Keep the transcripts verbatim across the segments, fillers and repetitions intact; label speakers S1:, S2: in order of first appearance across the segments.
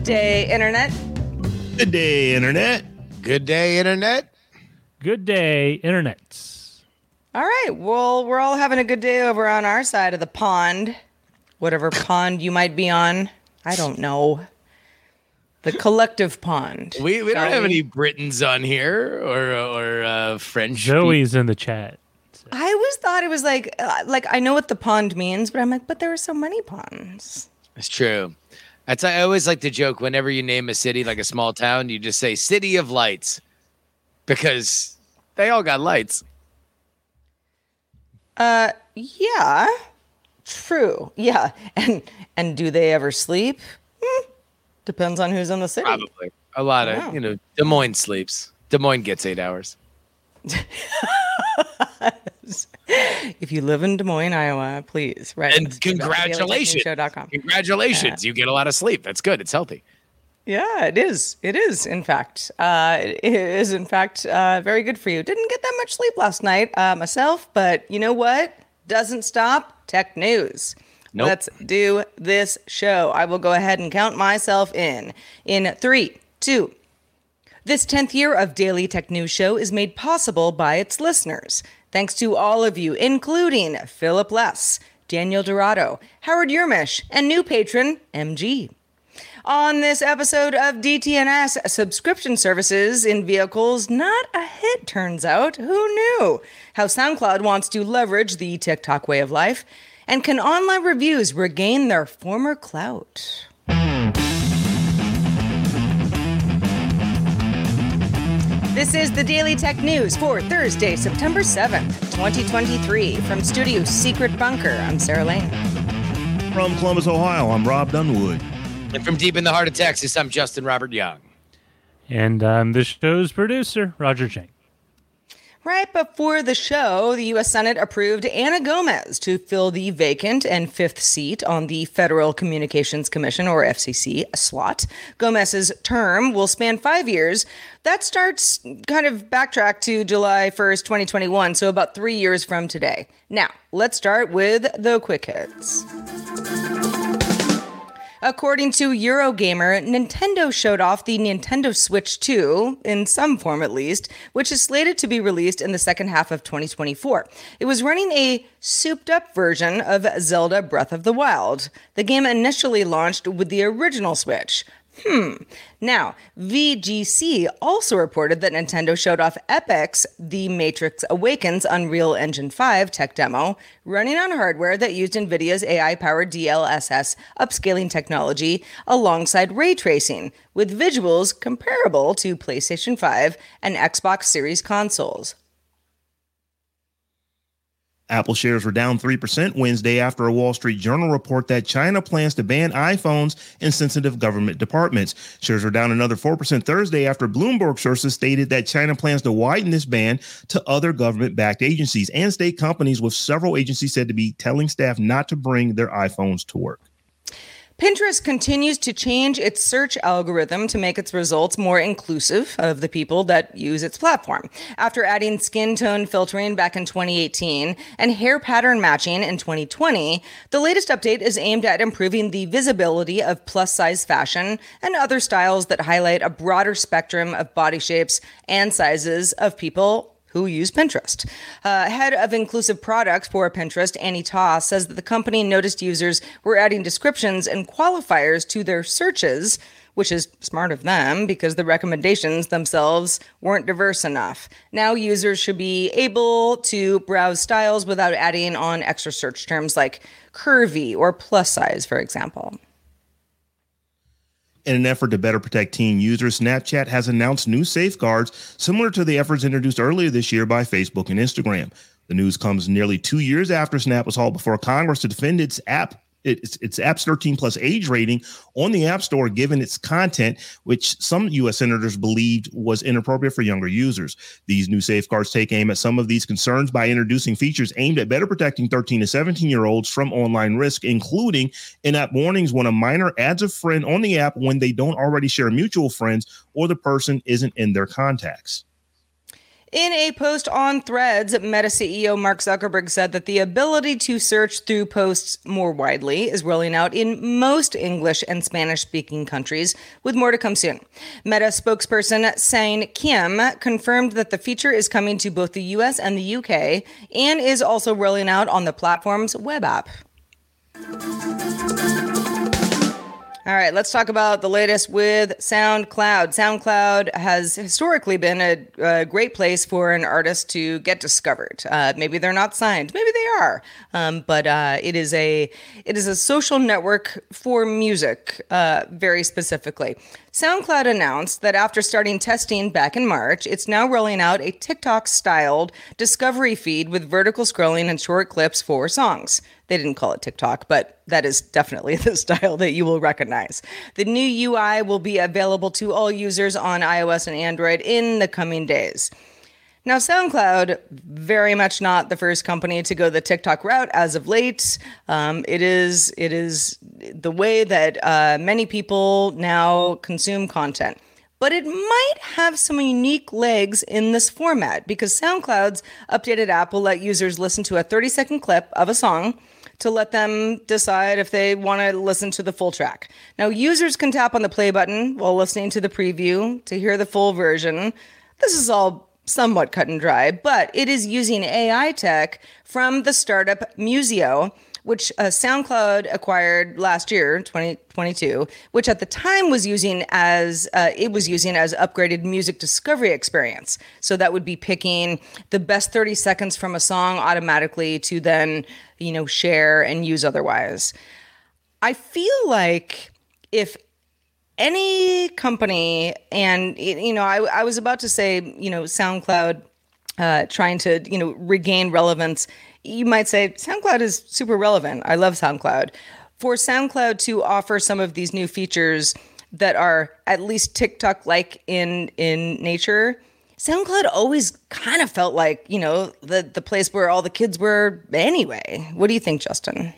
S1: day, Internet.
S2: Good day, Internet.
S3: Good day, Internet.
S4: Good day, Internet.
S1: All right. Well, we're all having a good day over on our side of the pond. Whatever pond you might be on. I don't know. The collective pond.
S3: We we don't
S1: Shall
S3: have
S1: we?
S3: any Britons on here or or uh, French.
S4: Joey's in the chat.
S1: I always thought it was like, uh, like I know what the pond means, but I'm like, but there are so many ponds.
S3: It's true. That's I always like to joke whenever you name a city like a small town, you just say City of Lights because they all got lights.
S1: Uh, yeah, true. Yeah, and and do they ever sleep? Hmm. Depends on who's in the city.
S3: Probably a lot of
S1: Wow.
S3: you know. Des Moines sleeps. Des Moines gets eight hours.
S1: If you live in Des Moines, Iowa, please write.
S3: And congratulations,
S1: show dot com.
S3: congratulations, you get a lot of sleep. That's good. It's healthy.
S1: Yeah, it is. It is, in fact. Uh, it is, in fact, uh, very good for you. Didn't get that much sleep last night uh, myself, but you know what? Doesn't stop. Tech news.
S3: Nope.
S1: Let's do this show. I will go ahead and count myself in. In three, two. This tenth year of Daily Tech News Show is made possible by its listeners. Thanks to all of you, including Philip Less, Daniel Dorado, Howard Yermish, and new patron, M G. On this episode of D T N S, subscription services in vehicles not a hit, turns out. Who knew? How SoundCloud wants to leverage the TikTok way of life. And can online reviews regain their former clout? This is the Daily Tech News for Thursday, September seventh, twenty twenty-three. From Studio Secret Bunker, I'm Sarah Lane.
S2: From Columbus, Ohio, I'm Rob Dunwood.
S3: And from deep in the heart of Texas, I'm Justin Robert Young.
S4: And I'm the show's producer, Roger Chang.
S1: Right before the show, the U S Senate approved Anna Gomez to fill the vacant and fifth seat on the Federal Communications Commission, or F C C, slot. Gomez's term will span five years. That starts kind of backtrack to July first, twenty twenty-one, so about three years from today. Now, let's start with the quick hits. According to Eurogamer, Nintendo showed off the Nintendo Switch two, in some form at least, which is slated to be released in the second half of twenty twenty-four. It was running a souped-up version of Zelda Breath of the Wild. The game initially launched with the original Switch. Hmm. Now, V G C also reported that Nintendo showed off Epic's The Matrix Awakens Unreal Engine five tech demo, running on hardware that used NVIDIA's A I-powered D L S S upscaling technology alongside ray tracing, with visuals comparable to PlayStation five and Xbox Series consoles.
S2: Apple shares were down three percent Wednesday after a Wall Street Journal report that China plans to ban iPhones in sensitive government departments. Shares were down another four percent Thursday after Bloomberg sources stated that China plans to widen this ban to other government-backed agencies and state companies, with several agencies said to be telling staff not to bring their iPhones to work.
S1: Pinterest continues to change its search algorithm to make its results more inclusive of the people that use its platform. After adding skin tone filtering back in twenty eighteen and hair pattern matching in twenty twenty, the latest update is aimed at improving the visibility of plus-size fashion and other styles that highlight a broader spectrum of body shapes and sizes of people who use Pinterest. Uh, head of inclusive products for Pinterest, Annie Ta, says that the company noticed users were adding descriptions and qualifiers to their searches, which is smart of them because the recommendations themselves weren't diverse enough. Now users should be able to browse styles without adding on extra search terms like curvy or plus size, for example.
S2: In an effort to better protect teen users, Snapchat has announced new safeguards similar to the efforts introduced earlier this year by Facebook and Instagram. The news comes nearly two years after Snap was hauled before Congress to defend its app It's, it's app's thirteen plus age rating on the App Store, given its content, which some U S senators believed was inappropriate for younger users. These new safeguards take aim at some of these concerns by introducing features aimed at better protecting thirteen to seventeen year olds from online risk, including in-app warnings when a minor adds a friend on the app when they don't already share mutual friends or the person isn't in their contacts.
S1: In a post on Threads, Meta C E O Mark Zuckerberg said that the ability to search through posts more widely is rolling out in most English and Spanish-speaking countries, with more to come soon. Meta spokesperson Sang Kim confirmed that the feature is coming to both the U S and the U K and is also rolling out on the platform's web app. All right, let's talk about the latest with SoundCloud. SoundCloud has historically been a, a great place for an artist to get discovered. Uh, maybe they're not signed, maybe they are, um, but uh, it is a it is a social network for music, uh, very specifically. SoundCloud announced that after starting testing back in March, it's now rolling out a TikTok-styled discovery feed with vertical scrolling and short clips for songs. They didn't call it TikTok, but that is definitely the style that you will recognize. The new U I will be available to all users on iOS and Android in the coming days. Now, SoundCloud, very much not the first company to go the TikTok route as of late. Um, it is it is the way that uh, many people now consume content. But it might have some unique legs in this format because SoundCloud's updated app will let users listen to a thirty-second clip of a song to let them decide if they want to listen to the full track. Now, users can tap on the play button while listening to the preview to hear the full version. This is all somewhat cut and dry, but it is using A I tech from the startup Musio, which uh, SoundCloud acquired last year, twenty twenty-two, which at the time was using as uh, it was using as upgraded music discovery experience. So that would be picking the best thirty seconds from a song automatically to then, you know, share and use otherwise. I feel like if any company, and you know, I, I was about to say, you know, SoundCloud uh, trying to, you know, regain relevance. You might say SoundCloud is super relevant. I love SoundCloud. For SoundCloud to offer some of these new features that are at least TikTok-like in in nature, SoundCloud always kind of felt like, you know, the, the place where all the kids were anyway. What do you think, Justin?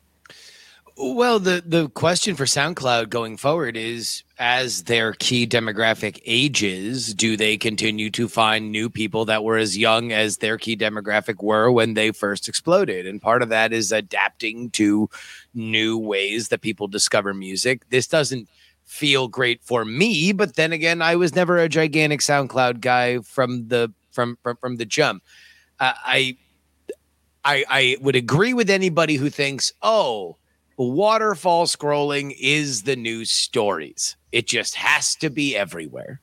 S3: Well, the, the question for SoundCloud going forward is, as their key demographic ages, do they continue to find new people that were as young as their key demographic were when they first exploded? And part of that is adapting to new ways that people discover music. This doesn't feel great for me, but then again, I was never a gigantic SoundCloud guy from the from from, from the jump. Uh, I, I I would agree with anybody who thinks, oh, waterfall scrolling is the new stories. It just has to be everywhere.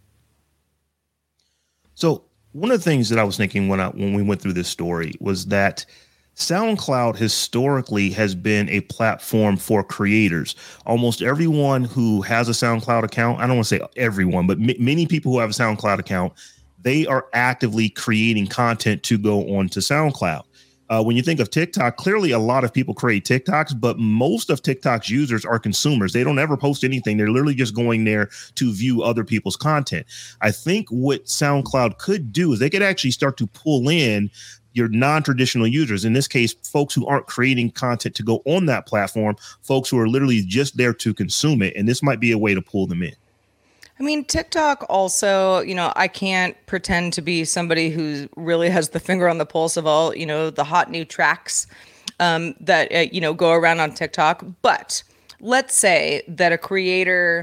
S2: So one of the things that I was thinking when I when we went through this story was that SoundCloud historically has been a platform for creators. Almost everyone who has a SoundCloud account, I don't want to say everyone, but m- many people who have a SoundCloud account, they are actively creating content to go on to SoundCloud. Uh, when you think of TikTok, clearly a lot of people create TikToks, but most of TikTok's users are consumers. They don't ever post anything. They're literally just going there to view other people's content. I think what SoundCloud could do is they could actually start to pull in your non-traditional users. In this case, folks who aren't creating content to go on that platform, folks who are literally just there to consume it. And this might be a way to pull them in.
S1: I mean, TikTok also, you know, I can't pretend to be somebody who really has the finger on the pulse of all, you know, the hot new tracks um, that, uh, you know, go around on TikTok. But let's say that a creator,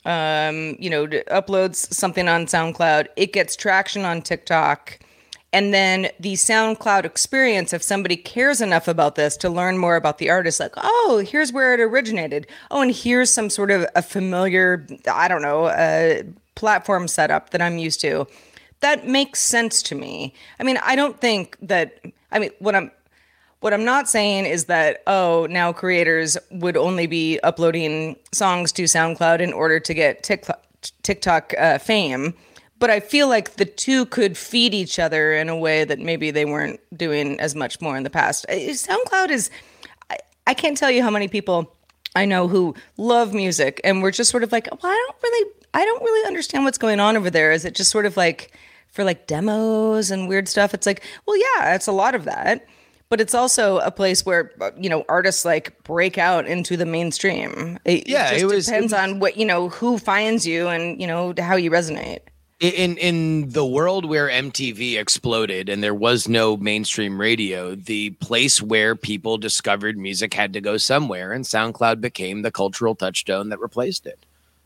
S1: um, you know, uploads something on SoundCloud, it gets traction on TikTok. And then the SoundCloud experience, if somebody cares enough about this to learn more about the artist, like, oh, here's where it originated. Oh, and here's some sort of a familiar, I don't know, uh, platform setup that I'm used to. That makes sense to me. I mean, I don't think that, I mean, what I'm, what I'm not saying is that, oh, now creators would only be uploading songs to SoundCloud in order to get TikTok, TikTok uh, fame. But I feel like the two could feed each other in a way that maybe they weren't doing as much more in the past. SoundCloud is, I, I can't tell you how many people I know who love music and we're just sort of like, well, I don't really, I don't really understand what's going on over there. Is it just sort of like for like demos and weird stuff? It's like, well, yeah, it's a lot of that. But it's also a place where, you know, artists like break out into the mainstream. It,
S3: yeah,
S1: it just
S3: it was,
S1: depends
S3: it was,
S1: on what, you know, who finds you and, you know, how you resonate.
S3: In in the world where M T V exploded and there was no mainstream radio, the place where people discovered music had to go somewhere, and SoundCloud became the cultural touchstone that replaced it.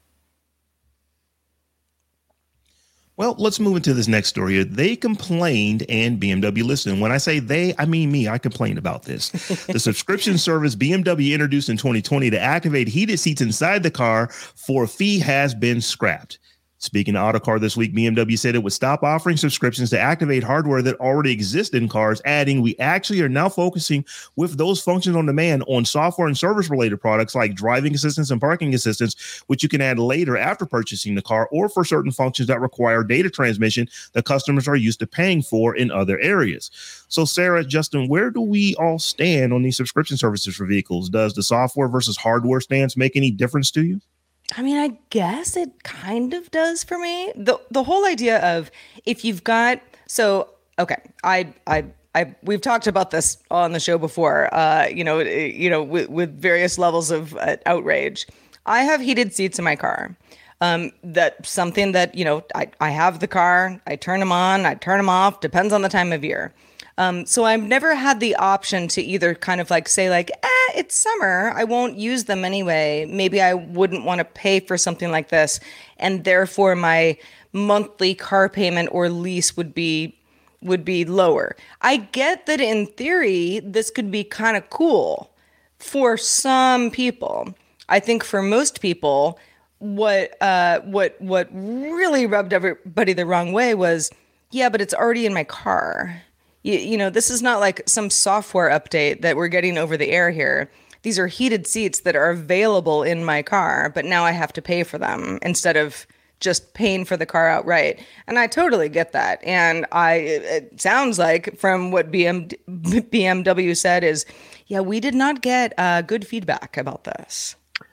S2: Well, let's move into this next story. They complained, and B M W listened. When I say they, I mean me. I complained about this. The subscription service B M W introduced in twenty twenty to activate heated seats inside the car for a fee has been scrapped. Speaking to Autocar this week, B M W said it would stop offering subscriptions to activate hardware that already exists in cars, adding, "We actually are now focusing with those functions on demand on software and service-related products like driving assistance and parking assistance, which you can add later after purchasing the car, or for certain functions that require data transmission that customers are used to paying for in other areas." So, Sarah, Justin, where do we all stand on these subscription services for vehicles? Does the software versus hardware stance make any difference to you?
S1: I mean, I guess it kind of does for me. The the whole idea of if you've got so okay, I I I we've talked about this on the show before. Uh, you know, you know, with, with various levels of uh, outrage. I have heated seats in my car. Um, that's something that, you know, I I have the car. I turn them on. I turn them off. Depends on the time of year. Um, so I've never had the option to either kind of like say like, eh, it's summer, I won't use them anyway. Maybe I wouldn't want to pay for something like this. And therefore my monthly car payment or lease would be, would be lower. I get that in theory, this could be kind of cool for some people. I think for most people, what, uh, what, what really rubbed everybody the wrong way was, yeah, but it's already in my car. You, you know, this is not like some software update that we're getting over the air here. These are heated seats that are available in my car, but now I have to pay for them instead of just paying for the car outright. And I totally get that. And I, it sounds like from what B M, B M W said is, yeah, we did not get uh, good feedback about this.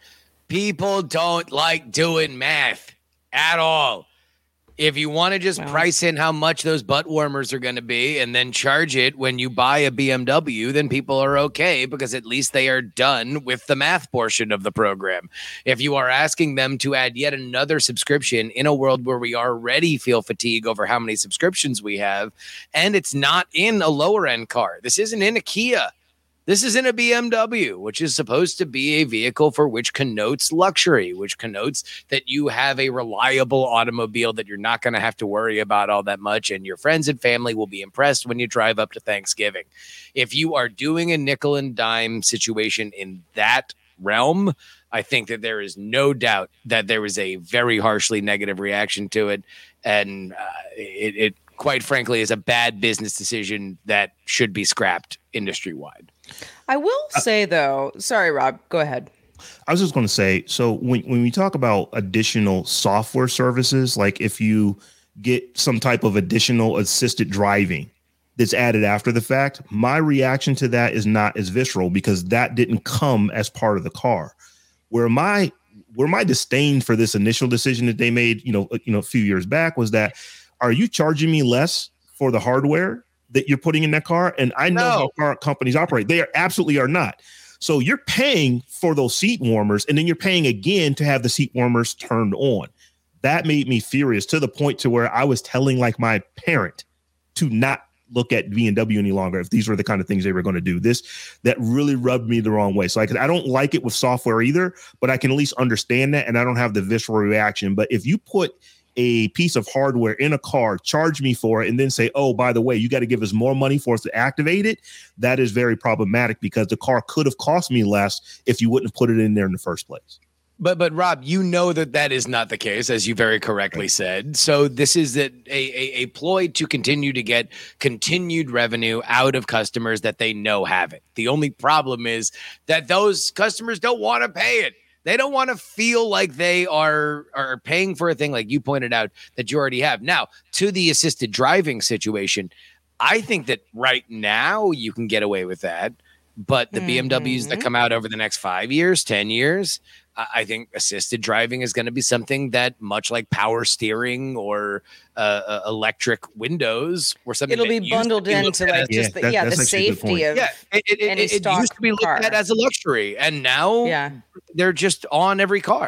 S3: People don't like doing math at all. If you want to just well, price in how much those butt warmers are going to be and then charge it when you buy a B M W, then people are okay because at least they are done with the math portion of the program. If you are asking them to add yet another subscription in a world where we already feel fatigue over how many subscriptions we have, and it's not in a lower end car. This isn't in a Kia. This is in a B M W, which is supposed to be a vehicle for which connotes luxury, which connotes that you have a reliable automobile that you're not going to have to worry about all that much, and your friends and family will be impressed when you drive up to Thanksgiving. If you are doing a nickel and dime situation in that realm, I think that there is no doubt that there was a very harshly negative reaction to it, and uh, it, it quite frankly is a bad business decision that should be scrapped industry-wide.
S1: I will say, though, sorry, Rob, go ahead.
S2: I was just going to say, so when, when we talk about additional software services, like if you get some type of additional assisted driving that's added after the fact, my reaction to that is not as visceral because that didn't come as part of the car. Where my where my disdain for this initial decision that they made, you know, you know, a few years back was that, are you charging me less for the hardware that you're putting in that car? And I know
S3: No.
S2: how car companies operate. They are absolutely are not. So you're paying for those seat warmers, and then you're paying again to have the seat warmers turned on. That made me furious to the point to where I was telling like my parent to not look at B M W any longer if these were the kind of things they were going to do. This, that really rubbed me the wrong way. So I, could, I don't like it with software either, but I can at least understand that, and I don't have the visceral reaction. But if you put a piece of hardware in a car, charge me for it, and then say, oh, by the way, you got to give us more money for us to activate it, that is very problematic because the car could have cost me less if you wouldn't have put it in there in the first place.
S3: But but Rob, you know that that is not the case, as you very correctly said. So this is that a, a, a ploy to continue to get continued revenue out of customers that they know have it. The only problem is that those customers don't want to pay it. They don't want to feel like they are are paying for a thing like you pointed out that you already have. Now, to the assisted driving situation, I think that right now you can get away with that. But the mm-hmm. B M Ws that come out over the next five years, ten years, I think assisted driving is going to be something that, much like power steering or uh, uh, electric windows, or something,
S1: it'll be bundled be into like
S2: yeah,
S1: just the,
S2: that,
S1: yeah the safety of
S3: yeah. It, it, it, it used to be looked
S1: car.
S3: at as a luxury, and now
S1: yeah.
S3: they're just on every car.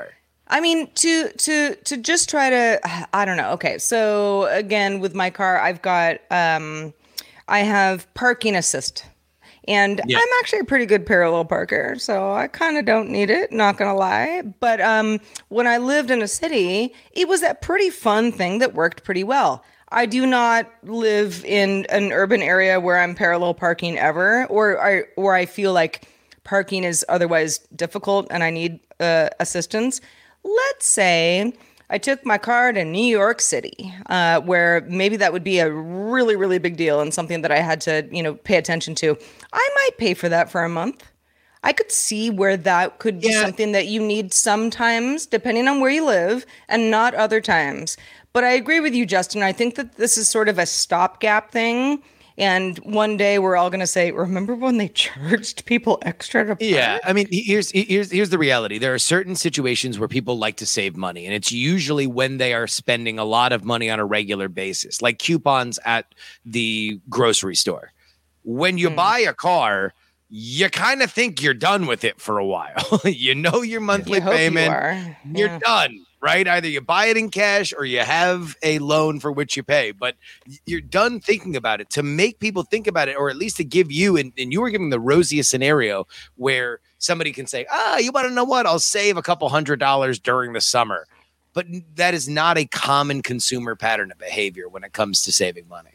S1: I mean, to to to just try to, I don't know. Okay, so again, with my car, I've got, um, I have parking assist, and
S3: Yeah.
S1: I'm actually a pretty good parallel parker, so I kind of don't need it. Not gonna lie, but um, when I lived in a city, it was a pretty fun thing that worked pretty well. I do not live in an urban area where I'm parallel parking ever, or I or I feel like parking is otherwise difficult and I need uh, assistance. Let's say I took my car to New York City, uh, where maybe that would be a really, really big deal and something that I had to, you know, pay attention to. I might pay for that for a month. I could see where that could be
S3: Yeah.
S1: something that you need sometimes, depending on where you live, and not other times. But I agree with you, Justin. I think that this is sort of a stopgap thing. And one day we're all going to say, remember when they charged people extra to park?
S3: Yeah, I mean, here's here's here's the reality. There are certain situations where people like to save money, and it's usually when they are spending a lot of money on a regular basis, like coupons at the grocery store. When you
S1: Mm.
S3: buy a car, you kind of think you're done with it for a while. You know your monthly
S1: You hope you
S3: payment.
S1: are.
S3: You're
S1: Yeah.
S3: done, right? Either you buy it in cash or you have a loan for which you pay, but you're done thinking about it. To make people think about it, or at least to give you, and, and you were giving the rosiest scenario where somebody can say, ah, you want to know what? I'll save a couple hundred dollars during the summer. But that is not a common consumer pattern of behavior when it comes to saving money.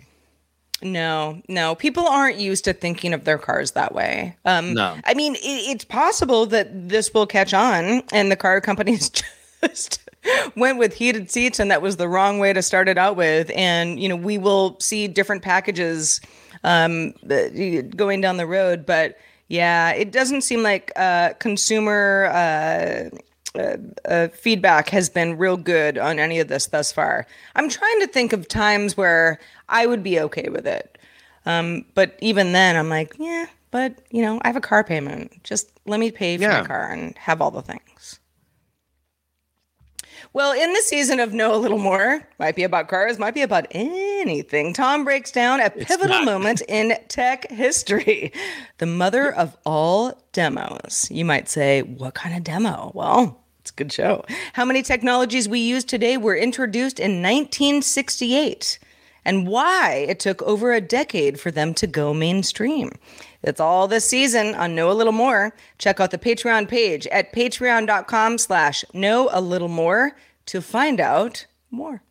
S1: No, no. People aren't used to thinking of their cars that way. Um,
S3: No.
S1: I mean, it, it's possible that this will catch on and the car companies just went with heated seats and that was the wrong way to start it out with. And, you know, we will see different packages um, uh, going down the road. But yeah, it doesn't seem like uh, consumer uh, uh, uh, feedback has been real good on any of this thus far. I'm trying to think of times where I would be okay with it. Um, but even then, I'm like, yeah, but, you know, I have a car payment. Just let me pay for
S3: Yeah.
S1: my car and have all the things. Well, in the season of Know a Little More, might be about cars, might be about anything, Tom breaks down a pivotal
S3: not.
S1: moment in tech history, the mother of all demos. You might say, what kind of demo? Well, it's a good show. How many technologies we use today were introduced in nineteen sixty-eight, and why it took over a decade for them to go mainstream. That's all this season on Know a Little More. Check out the Patreon page at patreon.com slash know a little more to find out more.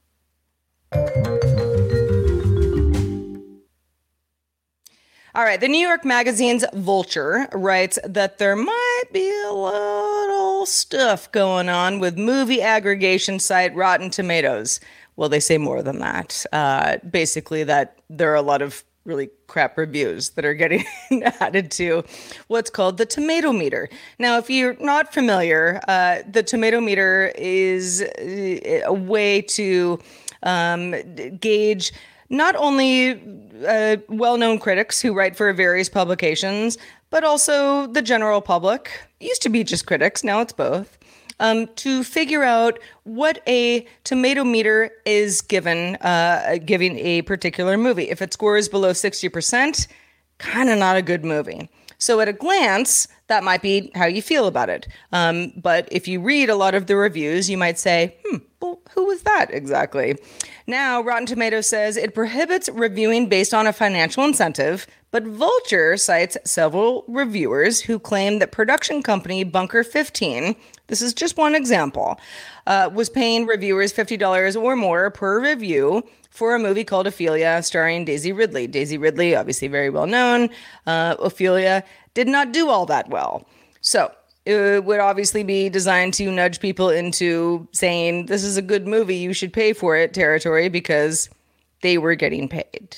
S1: All right, the New York Magazine's Vulture writes that there might be a little stuff going on with movie aggregation site Rotten Tomatoes. Well, they say more than that. Uh, basically, that there are a lot of really crap reviews that are getting added to what's called the tomato meter. Now, if you're not familiar, uh, the tomato meter is a way to um, gauge not only uh, well-known critics who write for various publications, but also the general public. It used to be just critics, now it's both. Um, to figure out what a tomato meter is given, uh, giving a particular movie. If it scores below sixty percent, kind of not a good movie. So at a glance, that might be how you feel about it. Um, but if you read a lot of the reviews, you might say, hmm, well, who was that exactly? Now, Rotten Tomatoes says it prohibits reviewing based on a financial incentive, but Vulture cites several reviewers who claim that production company Bunker fifteen, this is just one example, uh, was paying reviewers fifty dollars or more per review for a movie called Ophelia starring Daisy Ridley. Daisy Ridley, obviously very well known. Uh, Ophelia did not do all that well. So it would obviously be designed to nudge people into saying, this is a good movie, you should pay for it territory because they were getting paid.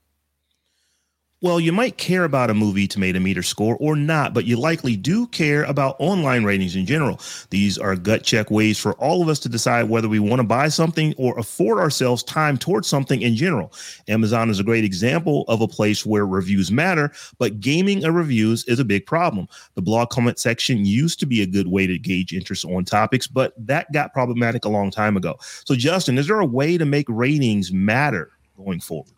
S2: Well, you might care about a movie tomato meter score or not, but you likely do care about online ratings in general. These are gut check ways for all of us to decide whether we want to buy something or afford ourselves time towards something in general. Amazon is a great example of a place where reviews matter, but gaming of reviews is a big problem. The blog comment section used to be a good way to gauge interest on topics, but that got problematic a long time ago. So, Justin, is there a way to make ratings matter going forward?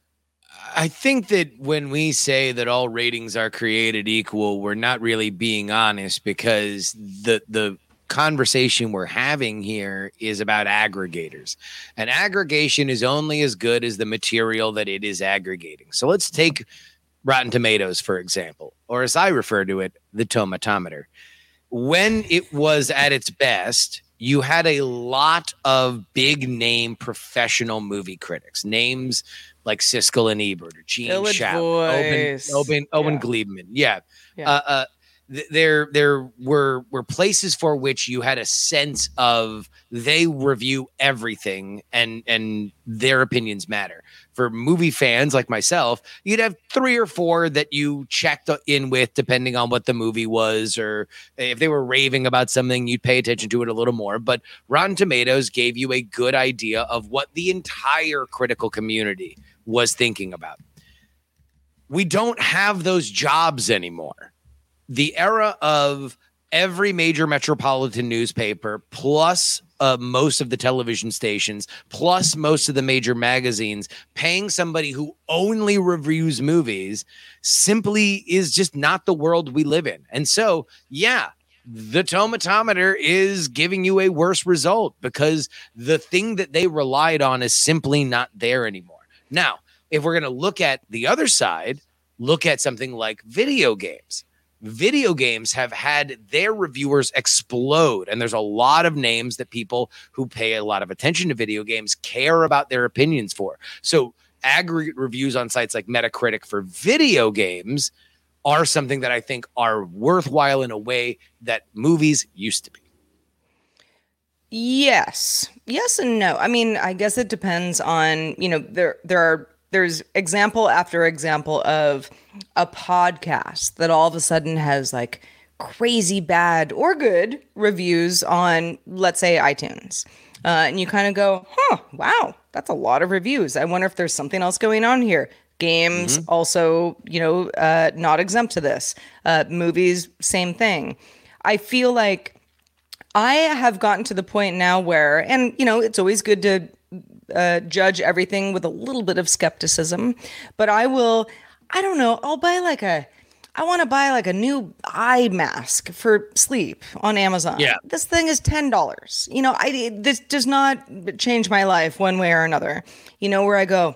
S3: I think that when we say that all ratings are created equal, we're not really being honest, because the the conversation we're having here is about aggregators, and aggregation is only as good as the material that it is aggregating. So let's take Rotten Tomatoes, for example, or as I refer to it, the tomatometer. When it was at its best, you had a lot of big name professional movie critics, names like Siskel and Ebert or Gene
S1: Village
S3: Shaplin,
S1: Voice.
S3: Owen, Owen, Owen
S1: Yeah.
S3: Gleeman. Yeah.
S1: Yeah.
S3: Uh, uh, th- there there were were places for which you had a sense of they review everything and and their opinions matter. For movie fans like myself, you'd have three or four that you checked in with depending on what the movie was, or if they were raving about something, you'd pay attention to it a little more. But Rotten Tomatoes gave you a good idea of what the entire critical community was thinking about. We don't have those jobs anymore. The era of every major metropolitan newspaper, plus uh, most of the television stations, plus most of the major magazines, paying somebody who only reviews movies simply is just not the world we live in. And so, yeah, the tomatometer is giving you a worse result because the thing that they relied on is simply not there anymore. Now, if we're going to look at the other side, look at something like video games. Video games have had their reviewers explode, and there's a lot of names that people who pay a lot of attention to video games care about their opinions for. So aggregate reviews on sites like Metacritic for video games are something that I think are worthwhile in a way that movies used to be.
S1: Yes. Yes and no. I mean, I guess it depends on, you know, there there are there's example after example of a podcast that all of a sudden has like crazy bad or good reviews on, let's say, iTunes. Uh, and you kind of go, huh, wow, that's a lot of reviews. I wonder if there's something else going on here. Games mm-hmm. also, you know, uh, not exempt to this. Uh, movies, same thing. I feel like I have gotten to the point now where, and, you know, it's always good to uh, judge everything with a little bit of skepticism, but I will, I don't know, I'll buy like a, I want to buy like a new eye mask for sleep on Amazon.
S3: Yeah.
S1: This thing is ten dollars. You know, I, this does not change my life one way or another. You know, where I go,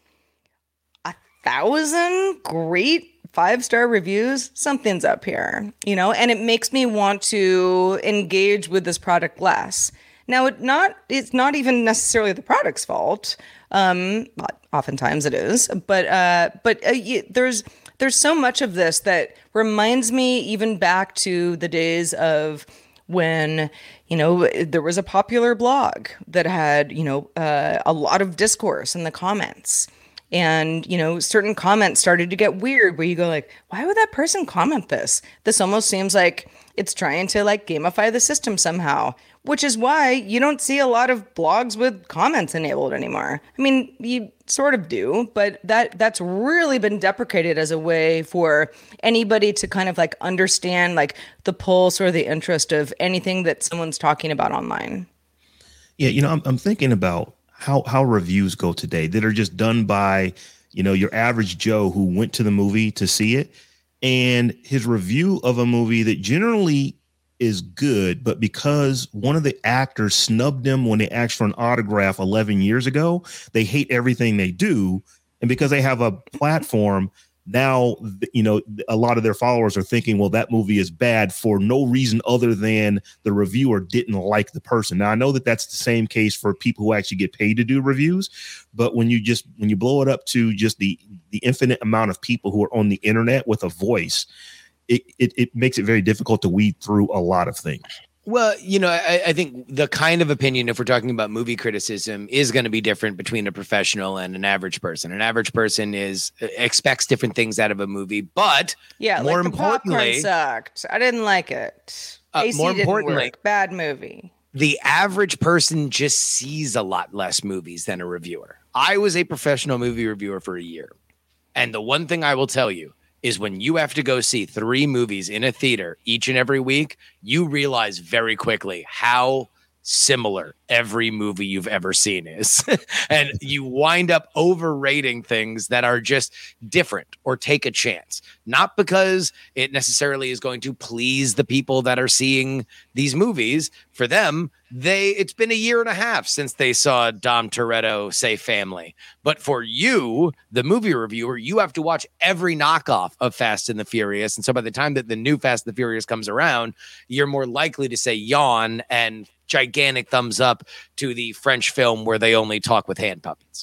S1: a thousand great five-star reviews, something's up here, you know, and it makes me want to engage with this product less. Now, it not it's not even necessarily the product's fault. Um, oftentimes it is, but uh, but uh, y- there's there's so much of this that reminds me even back to the days of when, you know, there was a popular blog that had, you know, uh, a lot of discourse in the comments. And, you know, certain comments started to get weird where you go like, why would that person comment this? This almost seems like it's trying to like gamify the system somehow, which is why you don't see a lot of blogs with comments enabled anymore. I mean, you sort of do, but that that's really been deprecated as a way for anybody to kind of like understand like the pulse or the interest of anything that someone's talking about online.
S2: Yeah, you know, I'm, I'm thinking about how how reviews go today that are just done by, you know, your average Joe who went to the movie to see it, and his review of a movie that generally is good, but because one of the actors snubbed him when they asked for an autograph eleven years ago, they hate everything they do. And because they have a platform now, you know, a lot of their followers are thinking, well, that movie is bad for no reason other than the reviewer didn't like the person. Now, I know that that's the same case for people who actually get paid to do reviews. But when you just when you blow it up to just the the infinite amount of people who are on the internet with a voice, it it, it makes it very difficult to weed through a lot of things.
S3: Well, you know, I, I think the kind of opinion, if we're talking about movie criticism, is going to be different between a professional and an average person. An average person is expects different things out of a movie, but
S1: yeah,
S3: more
S1: like the
S3: importantly,
S1: popcorn sucked. I didn't like it.
S3: Uh,
S1: A C
S3: more
S1: didn't
S3: importantly,
S1: work. Bad movie.
S3: The average person just sees a lot less movies than a reviewer. I was a professional movie reviewer for a year, and the one thing I will tell you is when you have to go see three movies in a theater each and every week, you realize very quickly how similar every movie you've ever seen is. And you wind up overrating things that are just different or take a chance, not because it necessarily is going to please the people that are seeing these movies. For them, they it's been a year and a half since they saw Dom Toretto say family. But for you, the movie reviewer, you have to watch every knockoff of Fast and the Furious. And so by the time that the new Fast and the Furious comes around, you're more likely to say yawn and gigantic thumbs up to the French film where they only talk with hand puppets.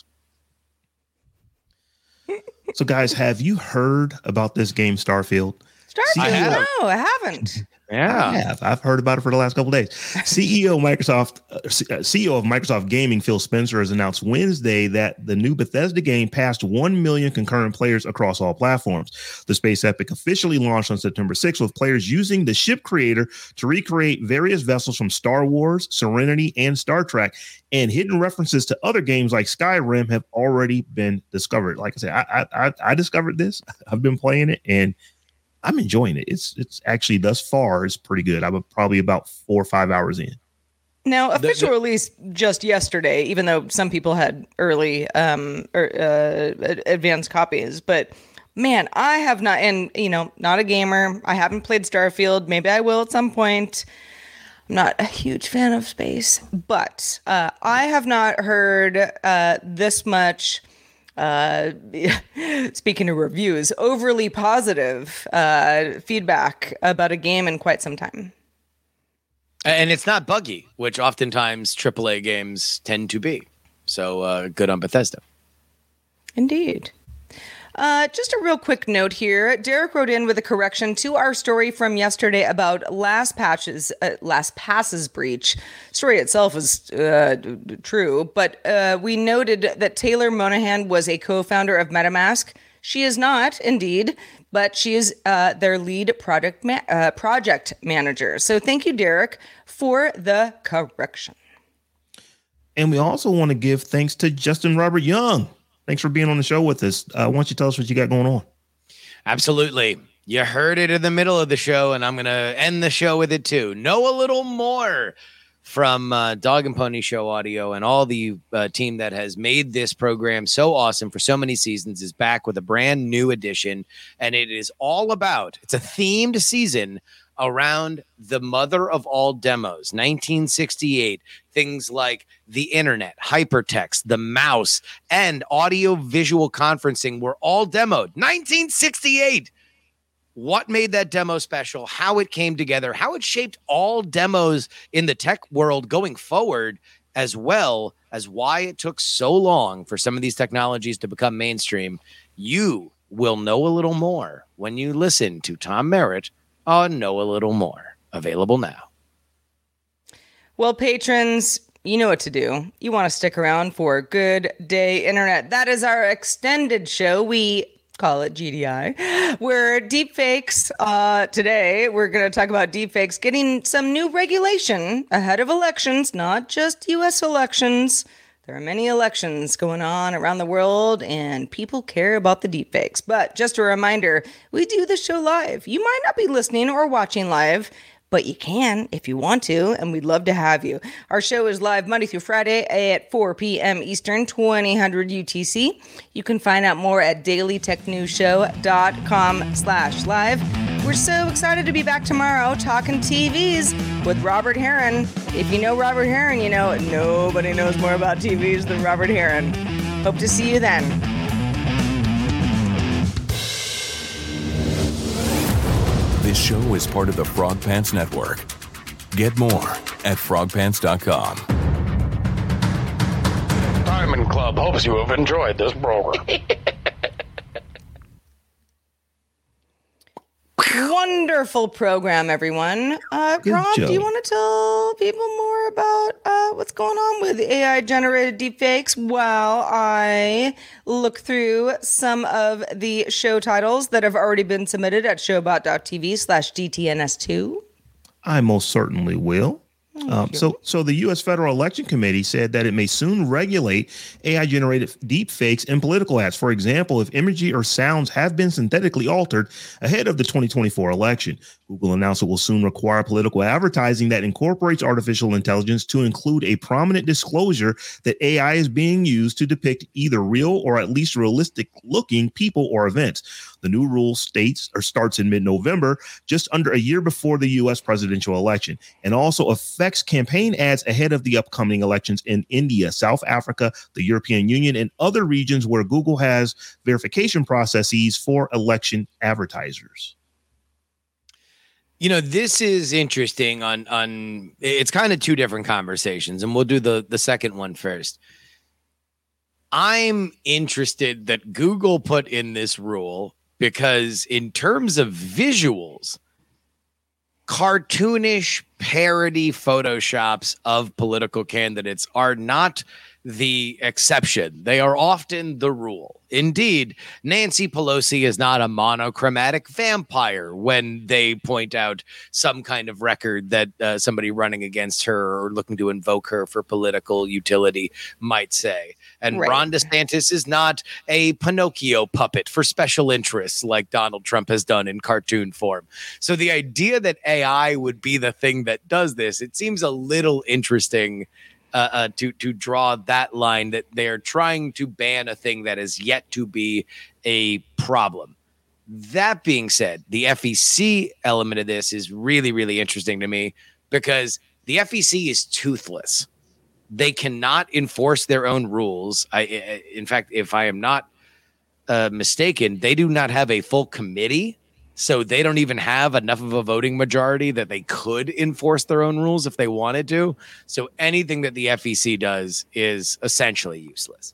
S2: So, guys, have you heard about this game, Starfield?
S1: Starfield?
S3: I have.
S1: No, I haven't.
S3: Yeah,
S2: I have. I've heard about it for the last couple of days. C E O Microsoft, uh, C E O of Microsoft Gaming, Phil Spencer, has announced Wednesday that the new Bethesda game passed one million concurrent players across all platforms. The space epic officially launched on September sixth, with players using the ship creator to recreate various vessels from Star Wars, Serenity, and Star Trek. And hidden references to other games like Skyrim have already been discovered. Like I said, I I, I discovered this. I've been playing it, and I'm enjoying it. It's it's actually thus far is pretty good. I'm probably about four or five hours in.
S1: Now, official
S3: the, the,
S1: release just yesterday, even though some people had early um or uh, advanced copies. But man, I have not, and you know, not a gamer. I haven't played Starfield. Maybe I will at some point. I'm not a huge fan of space, but uh, I have not heard uh, this much. Uh, speaking of reviews, overly positive uh, feedback about a game in quite some time.
S3: And it's not buggy, which oftentimes triple A games tend to be. So uh, good on Bethesda.
S1: Indeed. Uh, just a real quick note here. Derek wrote in with a correction to our story from yesterday about LastPass's uh, LastPass's breach. Story itself is uh, true, but uh, we noted that Taylor Monahan was a co-founder of MetaMask. She is not, indeed, but she is uh, their lead project ma- uh, project manager. So thank you, Derek, for the correction.
S2: And we also want to give thanks to Justin Robert Young. Thanks for being on the show with us. Uh, why don't you tell us what you got going on?
S3: Absolutely. You heard it in the middle of the show, and I'm going to end the show with it too. Know a little more from uh, Dog and Pony Show Audio, and all the uh, team that has made this program so awesome for so many seasons is back with a brand new edition. And it is all about, it's a themed season around the mother of all demos, nineteen sixty-eight. Things like the internet, hypertext, the mouse, and audio-visual conferencing were all demoed. nineteen sixty-eight! What made that demo special, how it came together, how it shaped all demos in the tech world going forward, as well as why it took so long for some of these technologies to become mainstream. You will know a little more when you listen to Tom Merritt on Know a Little More. Available now.
S1: Well, patrons, you know what to do. You want to stick around for Good Day Internet. That is our extended show. We call it G D I. We're deepfakes. Uh, today, we're going to talk about deepfakes getting some new regulation ahead of elections, not just U S elections. There are many elections going on around the world, and people care about the deepfakes. But just a reminder, we do the show live. You might not be listening or watching live, but you can if you want to, and we'd love to have you. Our show is live Monday through Friday at four p.m. Eastern, twenty hundred U T C. You can find out more at dailytechnewsshow.com slash live. We're so excited to be back tomorrow talking T Vs with Robert Heron. If you know Robert Heron, you know nobody knows more about T Vs than Robert Heron. Hope to see you then.
S5: This show is part of the Frog Pants Network. Get more at frog pants dot com.
S6: Diamond Club hopes you have enjoyed this program.
S1: Wonderful program, everyone. Uh,
S2: Good
S1: Rob,
S2: job.
S1: do you want to tell people more about uh, what's going on with A I-generated deepfakes while I look through some of the show titles that have already been submitted at showbot.tv slash DTNS2?
S2: I most certainly will. Um, so, so the U S Federal Election Committee said that it may soon regulate A I-generated deep fakes in political ads. For example, if imagery or sounds have been synthetically altered ahead of the twenty twenty-four election. Google announced it will soon require political advertising that incorporates artificial intelligence to include a prominent disclosure that A I is being used to depict either real or at least realistic-looking people or events. The new rule states or starts in mid-November, just under a year before the U S presidential election, and also affects campaign ads ahead of the upcoming elections in India, South Africa, the European Union, and other regions where Google has verification processes for election advertisers.
S3: You know, this is interesting on on it's kind of two different conversations, and we'll do the the second one first. I'm interested that Google put in this rule because in terms of visuals, cartoonish parody photoshops of political candidates are not the exception. They are often the rule. Indeed, Nancy Pelosi is not a monochromatic vampire when they point out some kind of record that uh, somebody running against her or looking to invoke her for political utility might say. And
S1: Right.
S3: Ron DeSantis is not a Pinocchio puppet for special interests like Donald Trump has done in cartoon form. So the idea that A I would be the thing that does this, it seems a little interesting Uh, uh, to to draw that line that they're trying to ban a thing that is yet to be a problem. That being said, the F E C element of this is really, really interesting to me because the F E C is toothless. They cannot enforce their own rules. I, I in fact, if I am not uh, mistaken, they do not have a full committee. So they don't even have enough of a voting majority that they could enforce their own rules if they wanted to. So anything that the F E C does is essentially useless.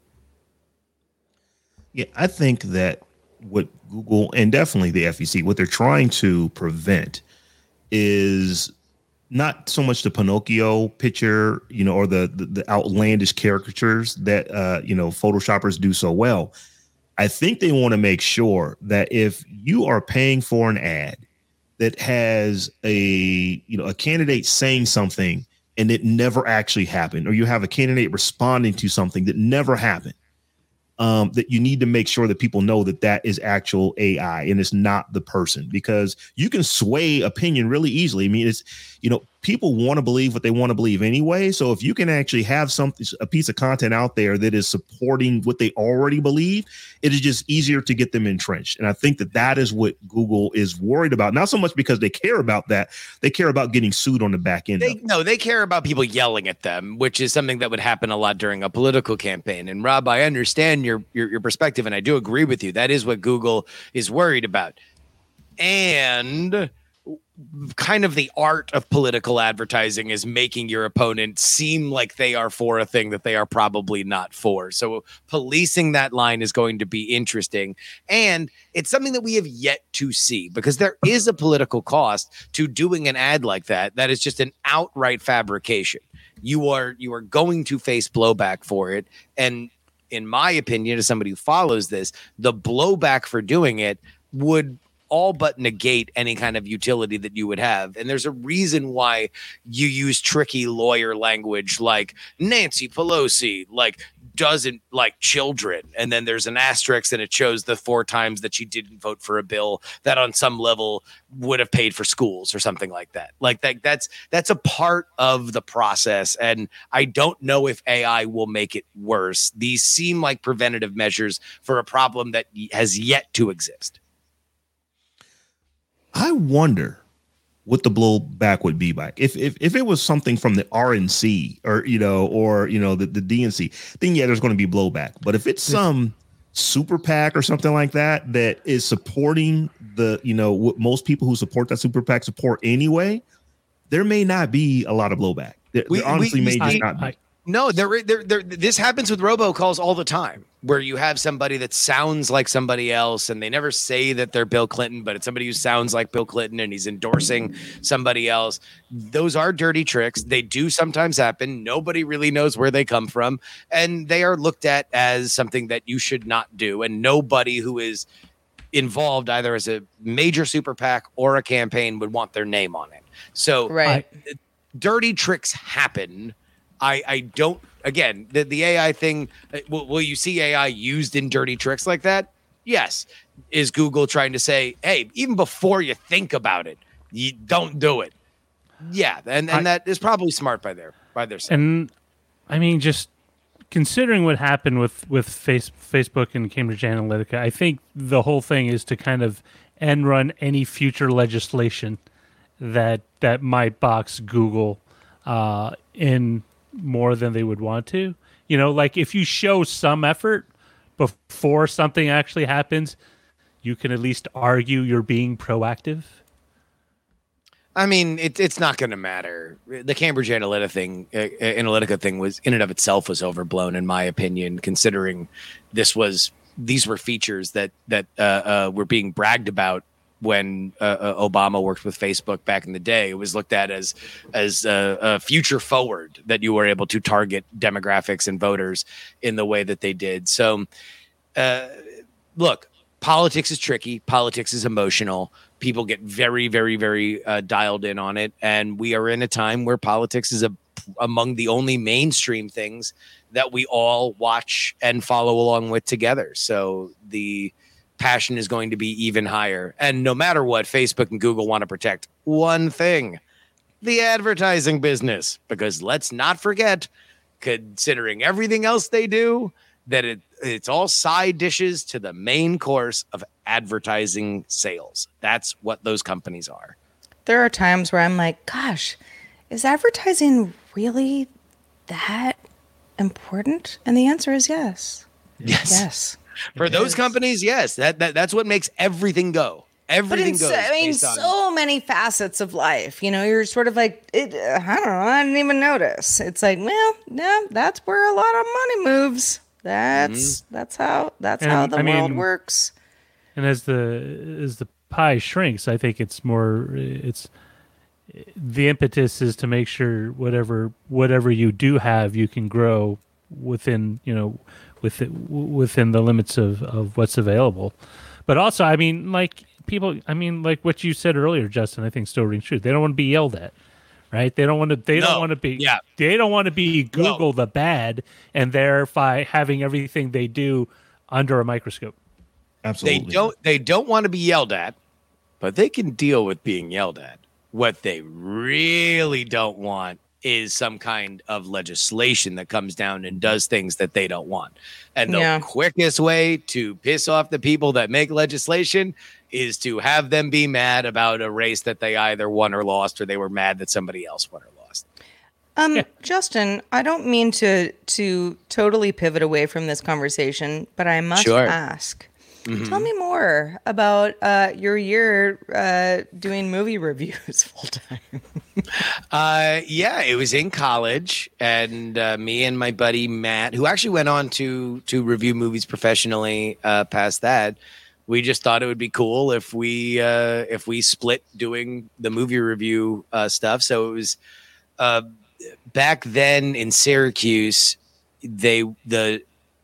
S2: Yeah, I think that what Google and definitely the F E C, what they're trying to prevent is not so much the Pinocchio picture, you know, or the the, the outlandish caricatures that, uh, you know, Photoshoppers do so well. I think they want to make sure that if you are paying for an ad that has a, you know, a candidate saying something and it never actually happened, or you have a candidate responding to something that never happened, um, that you need to make sure that people know that that is actual A I and it's not the person, because you can sway opinion really easily. I mean, it's, you know, people want to believe what they want to believe anyway. So if you can actually have something, a piece of content out there that is supporting what they already believe, it is just easier to get them entrenched. And I think that that is what Google is worried about. Not so much because they care about that. They care about getting sued on the back end.
S3: They, no, they care about people yelling at them, which is something that would happen a lot during a political campaign. And Rob, I understand your, your, your perspective, and I do agree with you. That is what Google is worried about. And kind of the art of political advertising is making your opponent seem like they are for a thing that they are probably not for. So policing that line is going to be interesting. And it's something that we have yet to see, because there is a political cost to doing an ad like that. That is just an outright fabrication. You are, you are going to face blowback for it. And in my opinion, as somebody who follows this, the blowback for doing it would all but negate any kind of utility that you would have. And there's a reason why you use tricky lawyer language like Nancy Pelosi, like doesn't like children. And then there's an asterisk and it shows the four times that she didn't vote for a bill that on some level would have paid for schools or something like that. Like that, that's, that's a part of the process. And I don't know if A I will make it worse. These seem like preventative measures for a problem that has yet to exist.
S2: I wonder what the blowback would be like if if if it was something from the R N C or, you know, or, you know, the, the D N C, then yeah, there's going to be blowback. But if it's some super PAC or something like that, that is supporting the, you know, what most people who support that super PAC support anyway, there may not be a lot of blowback. There,
S3: We-
S2: there honestly
S3: we-
S2: may
S3: I-
S2: just not be.
S4: I-
S3: No, there, there, there, this happens with robocalls all the time, where you have somebody that sounds like somebody else and they never say that they're Bill Clinton, but it's somebody who sounds like Bill Clinton and he's endorsing somebody else. Those are dirty tricks. They do sometimes happen. Nobody really knows where they come from, and they are looked at as something that you should not do. And nobody who is involved either as a major super PAC or a campaign would want their name on it. So
S1: Right.
S3: dirty tricks happen. I, I don't, again, the, the A I thing, will, will you see A I used in dirty tricks like that? Yes. Is Google trying to say, hey, even before you think about it, you don't do it? Yeah. And, and I, that is probably smart by their, by their side.
S4: And I mean, just considering what happened with, with face, Facebook and Cambridge Analytica, I think the whole thing is to kind of end run any future legislation that, that might box Google uh, in more than they would want to. You know, like if you show some effort before something actually happens, you can at least argue you're being proactive.
S3: I mean, it, it's not going to matter. The Cambridge Analytica thing, uh, Analytica thing was in and of itself was overblown, in my opinion, considering this was these were features that that uh, uh, were being bragged about when uh, uh, Obama worked with Facebook back in the day. It was looked at as as uh, a future forward that you were able to target demographics and voters in the way that they did. So, uh, look, politics is tricky. Politics is emotional. People get very, very, very uh, dialed in on it. And we are in a time where politics is a, among the only mainstream things that we all watch and follow along with together. So the passion is going to be even higher. And no matter what, Facebook and Google want to protect one thing, the advertising business, because let's not forget, considering everything else they do, that it, it's all side dishes to the main course of advertising sales. That's what those companies are.
S1: There are times where I'm like, gosh, is advertising really that important? And the answer is yes.
S3: Yes.
S1: Yes.
S3: For those companies, yes, that, that that's what makes everything go. Everything goes.
S1: So, I mean, so many facets of life. You know, you're sort of like, it, uh, I don't know, I didn't even notice. It's like, well, yeah, that's where a lot of money moves. That's mm-hmm. that's how that's
S4: and,
S1: how the
S4: I
S1: world
S4: mean,
S1: works.
S4: And as the as the pie shrinks, I think it's more it's the impetus is to make sure whatever whatever you do have, you can grow within, you know, within within the limits of, of what's available. But also, I mean, like people, I mean, like what you said earlier, Justin, I think still rings true. They don't want to be yelled at, right? They don't want to. They no. don't want to be.
S3: Yeah.
S4: They don't want to be Google
S3: no.
S4: the bad and thereby having everything they do under a microscope.
S2: Absolutely.
S3: They don't. They don't want to be yelled at, but they can deal with being yelled at. What they really don't want is some kind of legislation that comes down and does things that they don't want. And the
S1: Yeah.
S3: quickest way to piss off the people that make legislation is to have them be mad about a race that they either won or lost, or they were mad that somebody else won or lost.
S1: Um,
S4: Yeah.
S1: Justin, I don't mean to to totally pivot away from this conversation, but I must
S3: Sure.
S1: ask. Tell me more about uh, your year uh, doing movie reviews full time.
S3: Uh, yeah, it was in college, and uh, me and my buddy Matt, who actually went on to to review movies professionally. Uh, past that, we just thought it would be cool if we uh, if we split doing the movie review uh, stuff. So it was uh, back then in Syracuse. They the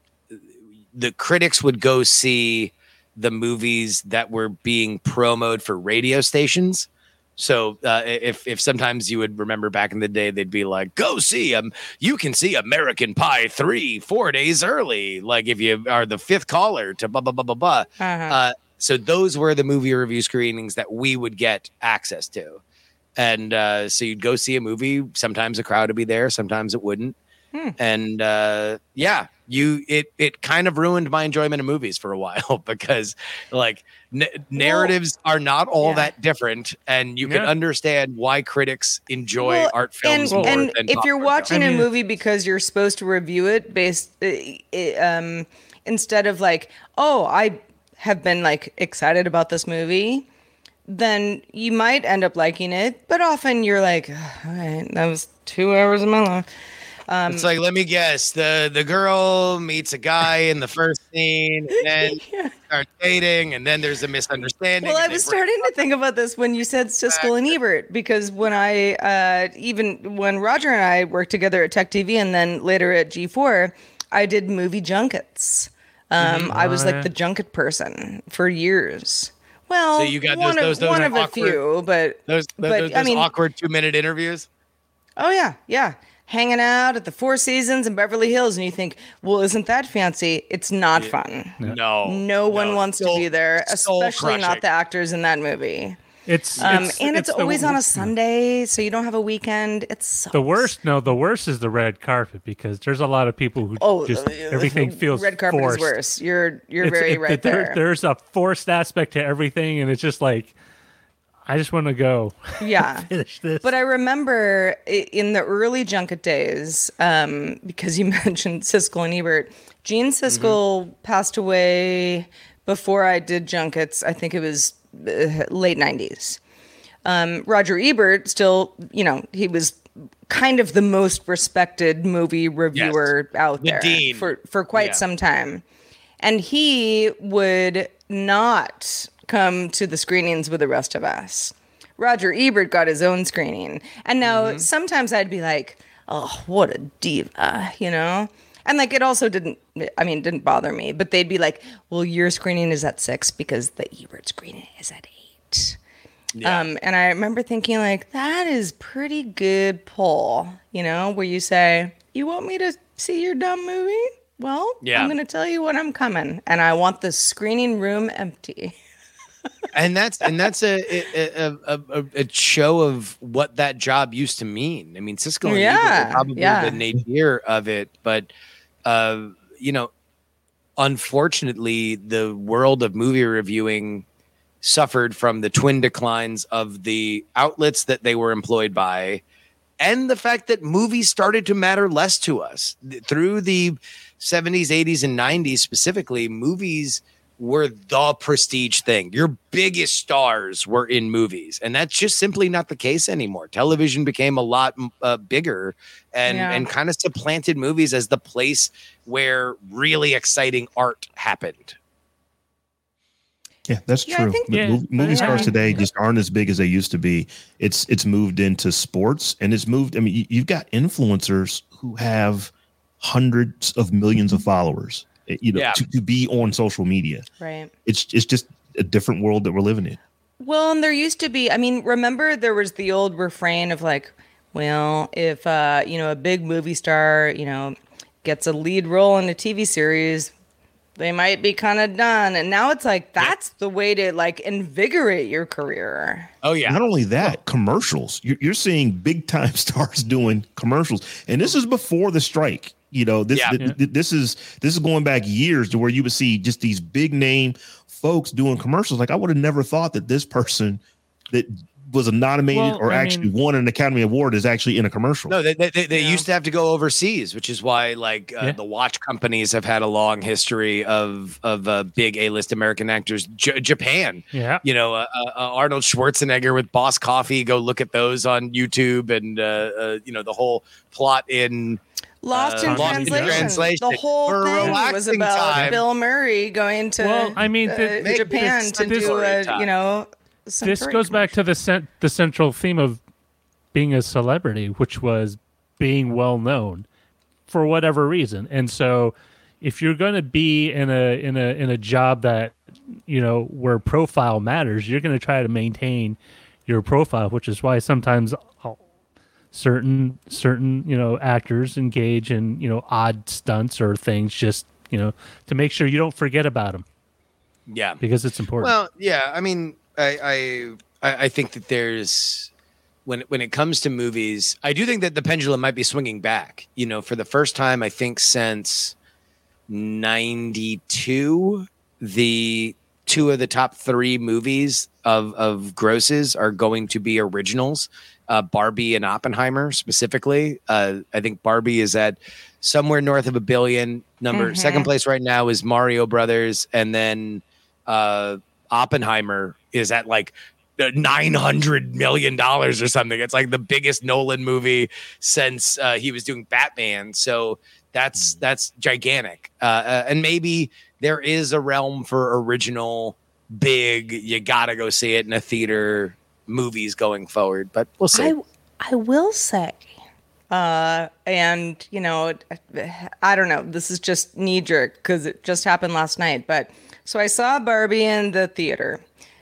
S3: the critics would go see the movies that were being promoted for radio stations. So uh, if if sometimes you would remember back in the day, they'd be like, go see um, you can see American Pie three, four days early. Like if you are the fifth caller to blah, blah, blah, blah, blah.
S1: Uh-huh.
S3: Uh, so those were the movie review screenings that we would get access to. And uh, so you'd go see a movie. Sometimes a crowd would be there. Sometimes it wouldn't. Hmm. And uh, yeah, you it it kind of ruined my enjoyment of movies for a while because like n- narratives well, are not all yeah. that different, and you yeah. can understand why critics enjoy
S1: well,
S3: art films
S1: and,
S3: more.
S1: And
S3: than
S1: if you're watching
S3: films.
S1: a movie because you're supposed to review it based uh, um, instead of like, oh, I have been like excited about this movie, then you might end up liking it. But often you're like, all right, that was two hours of my life. Um,
S3: it's like, let me guess, the the girl meets a guy in the first scene, and then yeah. start dating, and then there's a misunderstanding.
S1: Well, I was starting to think about this when you said Siskel and Ebert, because when I, uh, even when Roger and I worked together at Tech T V and then later at G four, I did movie junkets. Um, mm-hmm. I was like the junket person for years. Well,
S3: so you got
S1: one
S3: those,
S1: of,
S3: those, those
S1: one of
S3: awkward,
S1: a few, but
S3: those, those,
S1: but
S3: those
S1: I mean,
S3: awkward two minute interviews.
S1: Oh yeah, yeah. Hanging out at the Four Seasons in Beverly Hills, and you think, well, isn't that fancy? It's not
S3: Yeah.
S1: fun.
S3: No,
S1: No one
S3: no.
S1: wants
S3: Soul-
S1: to be there, especially
S3: soul-crushing.
S1: not the actors in that movie.
S4: It's,
S1: Um,
S4: it's
S1: and it's,
S4: the
S1: always on a
S4: worst-
S1: Sunday, so you don't have a weekend. It's so
S4: The worst, no, the worst is the red carpet because there's a lot of people who
S1: Oh,
S4: just
S1: uh,
S4: everything feels
S1: red carpet
S4: forced.
S1: is worse. You're you're
S4: It's-
S1: very
S4: it-
S1: right
S4: there-
S1: there.
S4: There's a forced aspect to everything, and it's just like, I just want to go
S1: Yeah.
S4: finish this.
S1: But I remember i- in the early junket days, um, because you mentioned Siskel and Ebert, Gene Siskel
S4: Mm-hmm.
S1: passed away before I did junkets. I think it was uh, late nineties. Um, Roger Ebert still, you know, he was kind of the most respected movie reviewer out
S3: The
S1: there
S3: dean.
S1: for, for quite
S3: Yeah.
S1: some time. And he would not come to the screenings with the rest of us. Roger Ebert got his own screening. And now
S3: Mm-hmm.
S1: sometimes I'd be like, oh, what a diva, you know? And like it also didn't, I mean, it didn't bother me, but they'd be like, well, your screening is at six because the Ebert screening is at eight.
S3: Yeah.
S1: Um, and I remember thinking like, that is pretty good pull, you know, where you say, you want me to see your dumb movie? Well,
S3: Yeah.
S1: I'm going to tell you when I'm coming, and I want the screening room empty.
S3: and that's and that's a a, a a a show of what that job used to mean. I mean, Siskel and Ebert
S1: Yeah,
S3: were probably
S1: yeah.
S3: the nadir of it, but uh, you know, unfortunately, the world of movie reviewing suffered from the twin declines of the outlets that they were employed by, and the fact that movies started to matter less to us through the seventies, eighties, and nineties. Specifically, movies were the prestige thing. Your biggest stars were in movies, and that's just simply not the case anymore. Television became a lot uh, bigger and
S1: Yeah.
S3: and kind of supplanted movies as the place where really exciting art happened.
S2: Yeah, that's
S1: Yeah, I
S2: true.
S1: think-
S2: The
S4: Yeah,
S2: movie, movie
S4: but-
S2: stars
S4: Yeah.
S2: today just aren't as big as they used to be. It's it's moved into sports, and it's moved. I mean, you, you've got influencers who have hundreds of millions of followers. eh, You know,
S3: Yeah.
S2: to, to be on social media.
S1: Right.
S2: It's it's just a different world that we're living in.
S1: Well, and there used to be, I mean, remember there was the old refrain of like, well, if, uh, you know, a big movie star, you know, gets a lead role in a T V series, they might be kind of done. And now it's like, that's the way to like invigorate your career.
S3: Oh yeah,
S2: Not only that, commercials. You're, you're seeing big time stars doing commercials, and this is before the strike. You know, this
S3: Yeah.
S2: th- th- this is this is going back years to where you would see just these big name folks doing commercials. Like I would have never thought that this person that was a nominated
S4: Well,
S2: or
S4: I
S2: actually
S4: mean-
S2: won an Academy Award is actually in a commercial.
S3: No, they they, they, they
S1: Yeah.
S3: used to have to go overseas, which is why like uh,
S4: Yeah.
S3: the watch companies have had a long history of of uh, big A-list American actors. J- Japan,
S4: Yeah.
S3: you know, uh, uh, Arnold Schwarzenegger with Boss Coffee. Go look at those on YouTube, and uh, uh, you know the whole plot in
S1: Lost
S3: Uh,
S1: in
S3: Lost in
S1: translation.
S3: Translation.
S1: The whole
S3: For a
S1: thing was
S3: relaxing
S1: about
S3: time.
S1: Bill Murray going to
S4: Well, I mean,
S1: uh,
S4: th- th-
S1: Japan
S3: this-
S1: to
S3: this-
S1: do a,
S3: time.
S1: you know,
S4: This
S1: Suntory
S4: goes back to the cent- the central theme of being a celebrity, which was being well known for whatever reason. And so, if you're going to be in a in a in a job that you know where profile matters, you're going to try to maintain your profile, which is why sometimes uh, certain certain you know actors engage in you know odd stunts or things just you know to make sure you don't forget about them
S3: yeah.
S4: because it's important.
S3: Well, yeah. I mean, I I I I think that there's when when it comes to movies, I do think that the pendulum might be swinging back. You know, for the first time, I think since ninety-two, the two of the top three movies of of grosses are going to be originals. Uh, Barbie and Oppenheimer specifically. Uh, I think Barbie is at somewhere north of a billion. Number
S1: Mhm.
S3: second place right now is Mario Brothers, and then uh, Oppenheimer is at like nine hundred million dollars or something. It's like the biggest Nolan movie since uh, he was doing Batman. So that's that's gigantic. Uh, uh, and maybe there is a realm for original, big. You gotta go see it in a theater movies going forward, but we'll see.
S1: I I will say, uh, and you know, I don't know. This is just knee jerk because it just happened last night. But so I saw Barbie in the theater,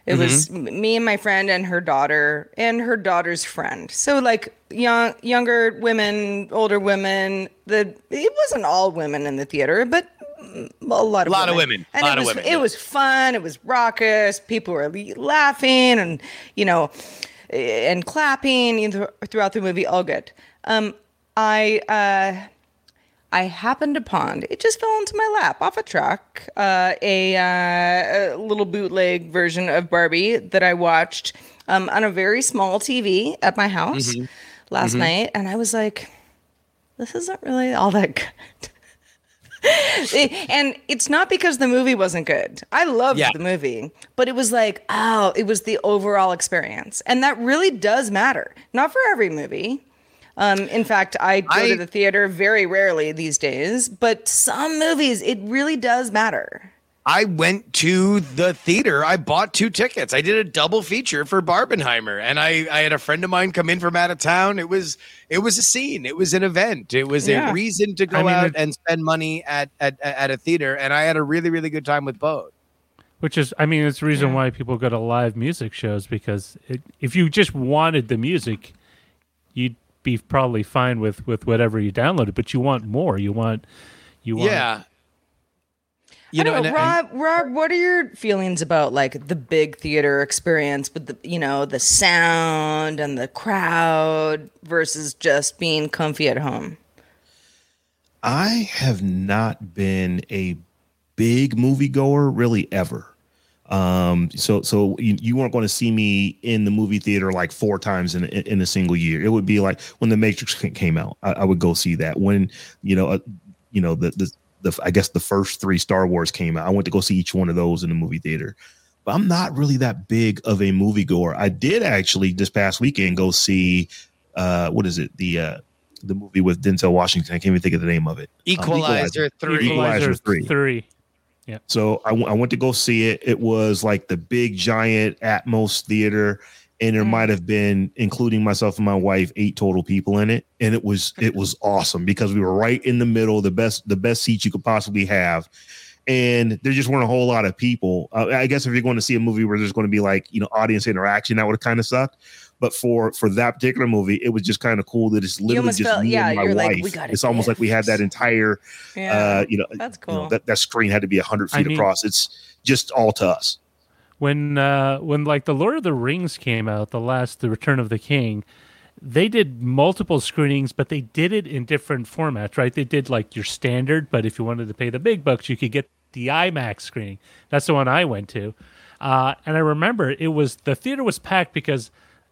S1: It mm-hmm. was me and my friend and her daughter and her daughter's friend. So like young, younger women, older women. The it wasn't all women in the theater, but a lot of
S3: a lot
S1: women.
S3: of women.
S1: And
S3: a lot
S1: it was
S3: of women.
S1: it was fun. It was raucous. People were laughing and you know and clapping throughout the movie. All good. Um, I. Uh, I happened upon, it just fell into my lap off a truck, uh, a, uh, a little bootleg version of Barbie that I watched um, on a very small T V at my house mm-hmm. last mm-hmm. night. And I was like, this isn't really all that good. it, and it's not because the movie wasn't good. I loved yeah. the movie, but it was like, oh, it was the overall experience. And that really does matter. Not for every movie. Um, in fact, I go I, to the theater very rarely these days, but some movies, it really does matter.
S3: I went to the theater. I bought two tickets. I did a double feature for Barbenheimer, and I, I had a friend of mine come in from out of town. It was it was a scene. It was an event. It was yeah. a reason to go I mean, out and spend money at, at at a theater, and I had a really, really good time with both.
S4: Which is, I mean, it's the reason yeah. why people go to live music shows, because it, if you just wanted the music, you'd be probably fine with with whatever you downloaded, but you want more. You want, you want.
S3: Yeah.
S1: You know, know Rob. And, Rob, what are your feelings about like the big theater experience, with the you know the sound and the crowd versus just being comfy at home?
S2: I have not been a big moviegoer really ever. Um, so, so you, you weren't going to see me in the movie theater like four times in, in, in a single year. It would be like when The Matrix came out, I, I would go see that. When, you know, uh, you know, the, the, the, I guess the first three Star Wars came out, I went to go see each one of those in the movie theater, but I'm not really that big of a moviegoer. I did actually this past weekend go see, uh, what is it? The, uh, the movie with Denzel Washington. I can't even think of the name of it.
S3: Equalizer, um, Equalizer three.
S4: Equalizer three. three. Yeah.
S2: So I, w- I went to go see it. It was like the big giant Atmos theater, and there mm. might have been, including myself and my wife, eight total people in it. And it was it was awesome because we were right in the middle, the best the best seats you could possibly have. And there just weren't a whole lot of people. Uh, I guess if you're going to see a movie where there's going to be like, you know, audience interaction, that would have kind of sucked. But for for that particular movie, it was just kind of cool that it's literally just
S1: felt,
S2: me
S1: yeah,
S2: and my
S1: you're
S2: wife.
S1: Like, we got
S2: it's almost like we had that entire,
S1: yeah,
S2: uh, you know,
S1: that's cool.
S2: You know, that, that screen had to be a hundred feet
S4: I mean,
S2: across. It's just all to us.
S4: When uh, when like the Lord of the Rings came out, the last, the Return of the King, they did multiple screenings, but they did it in different formats, right? They did like your standard, but if you wanted to pay the big bucks, you could get the IMAX screening. That's the one I went to, uh, and I remember it was the theater was packed because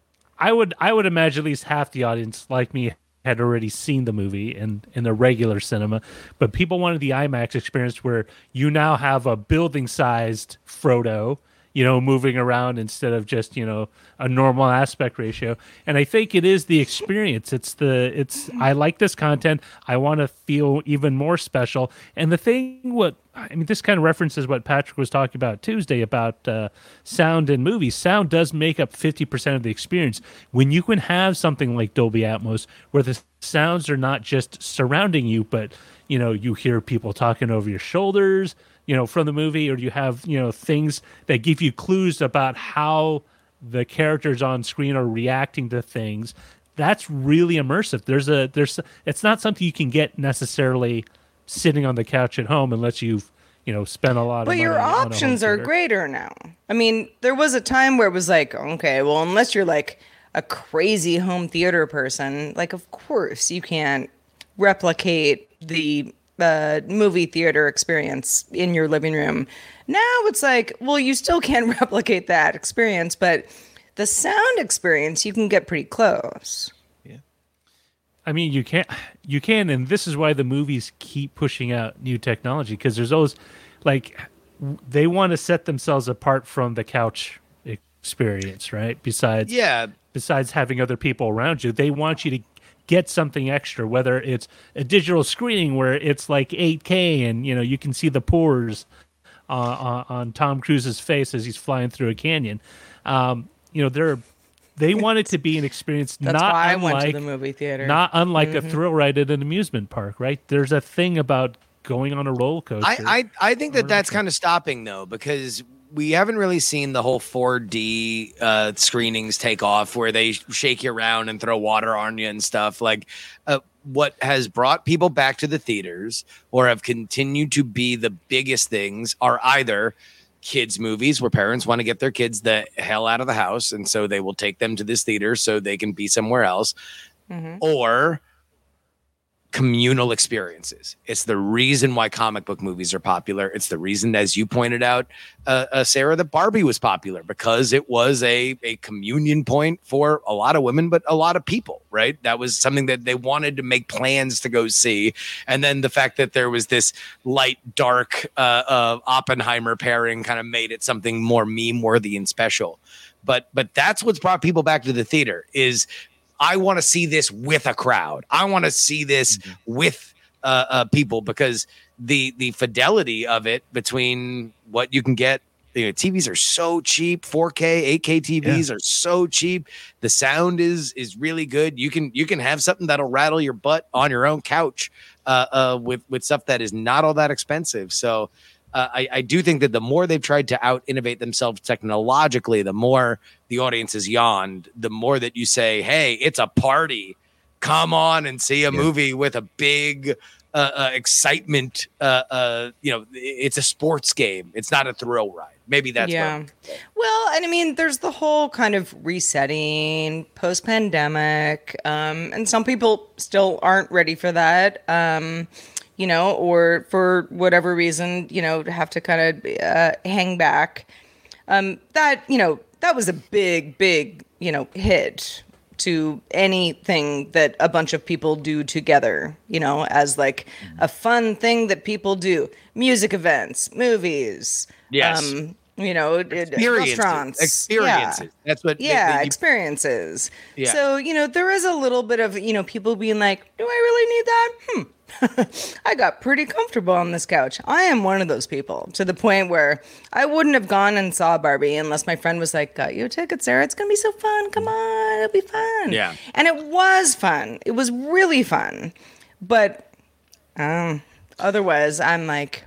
S4: I would I would imagine at least half the audience, like me, had already seen the movie in, in the regular cinema, but people wanted the IMAX experience where you now have a building-sized Frodo, you know, moving around instead of just, you know, a normal aspect ratio. And I think it is the experience. It's the, it's, I like this content. I want to feel even more special. And the thing, what, I mean, this kind of references what Patrick was talking about Tuesday about uh, sound in movies. Sound does make up fifty percent of the experience. When you can have something like Dolby Atmos, where the sounds are not just surrounding you, but, you know, you hear people talking over your shoulders, you know, from the movie, or you have, you know, things that give you clues about how the characters on screen are reacting to things. That's really immersive. There's a, there's, it's not something you can get necessarily sitting on the couch at home unless you've, you know, spent a lot of
S1: money. But your options are greater now. I mean, there was a time where it was like, okay, well, unless you're like a crazy home theater person, like, of course you can't replicate the uh, movie theater experience in your living room. Now it's like, well, you still can't replicate that experience, but the sound experience, you can get pretty close.
S2: Yeah.
S4: I mean, you can't, you can, and this is why the movies keep pushing out new technology, because there's always, like, they want to set themselves apart from the couch experience, right? Besides,
S3: yeah.
S4: Besides having other people around you, they want you to get something extra, whether it's a digital screening where it's like eight K and, you know, you can see the pores uh, on, on Tom Cruise's face as he's flying through a canyon. Um, you know, they're, they want it to be an experience.
S1: That's
S4: not
S1: why
S4: unlike,
S1: I went to the movie theater.
S4: Not unlike
S1: mm-hmm.
S4: a thrill ride at an amusement park, right? There's a thing about going on a roller coaster.
S3: I, I, I think that that's kind of stopping, though, because we haven't really seen the whole four D uh, screenings take off where they shake you around and throw water on you and stuff. Like uh, what has brought people back to the theaters or have continued to be the biggest things are either kids movies where parents want to get their kids the hell out of the house. And so they will take them to this theater so they can be somewhere else, mm-hmm. or communal experiences. It's the reason why comic book movies are popular. It's the reason, as you pointed out, uh, uh, Sarah, that Barbie was popular because it was a, a communion point for a lot of women, but a lot of people, right? That was something that they wanted to make plans to go see. And then the fact that there was this light, dark uh, uh, Oppenheimer pairing kind of made it something more meme worthy and special. But, but that's what's brought people back to the theater is I want to see this with a crowd. I want to see this mm-hmm. with uh, uh, people because the the fidelity of it between what you can get. You know, T Vs are so cheap. four K, eight K T Vs yeah. are so cheap. The sound is is really good. You can you can have something that'll rattle your butt on your own couch uh, uh, with with stuff that is not all that expensive. So. Uh, I, I do think that the more they've tried to out innovate themselves technologically, the more the audience has yawned, the more that you say, hey, it's a party. Come on and see a yeah. movie with a big uh, uh, excitement. Uh, uh, you know, it's a sports game. It's not a thrill ride. Maybe that's
S1: yeah.
S3: What
S1: well, and I mean, there's the whole kind of resetting post-pandemic, um, and some people still aren't ready for that. Um, you know, or for whatever reason, you know, have to kind of uh, hang back. Um, that, you know, that was a big, big, you know, hit to anything that a bunch of people do together, you know, as like a fun thing that people do. Music events, movies.
S3: Yes.
S1: Um, you know,
S3: experiences.
S1: restaurants.
S3: Experiences.
S1: Yeah.
S3: That's what.
S1: Yeah,
S3: they, they,
S1: experiences.
S3: Yeah.
S1: So, you know, there is a little bit of, you know, people being like, do I really need that? Hmm. I got pretty comfortable on this couch. I am one of those people to the point where I wouldn't have gone and saw Barbie unless my friend was like, got you a ticket, Sarah. It's going to be so fun. Come on. It'll be fun.
S3: Yeah.
S1: And it was fun. It was really fun. But um, otherwise, I'm like,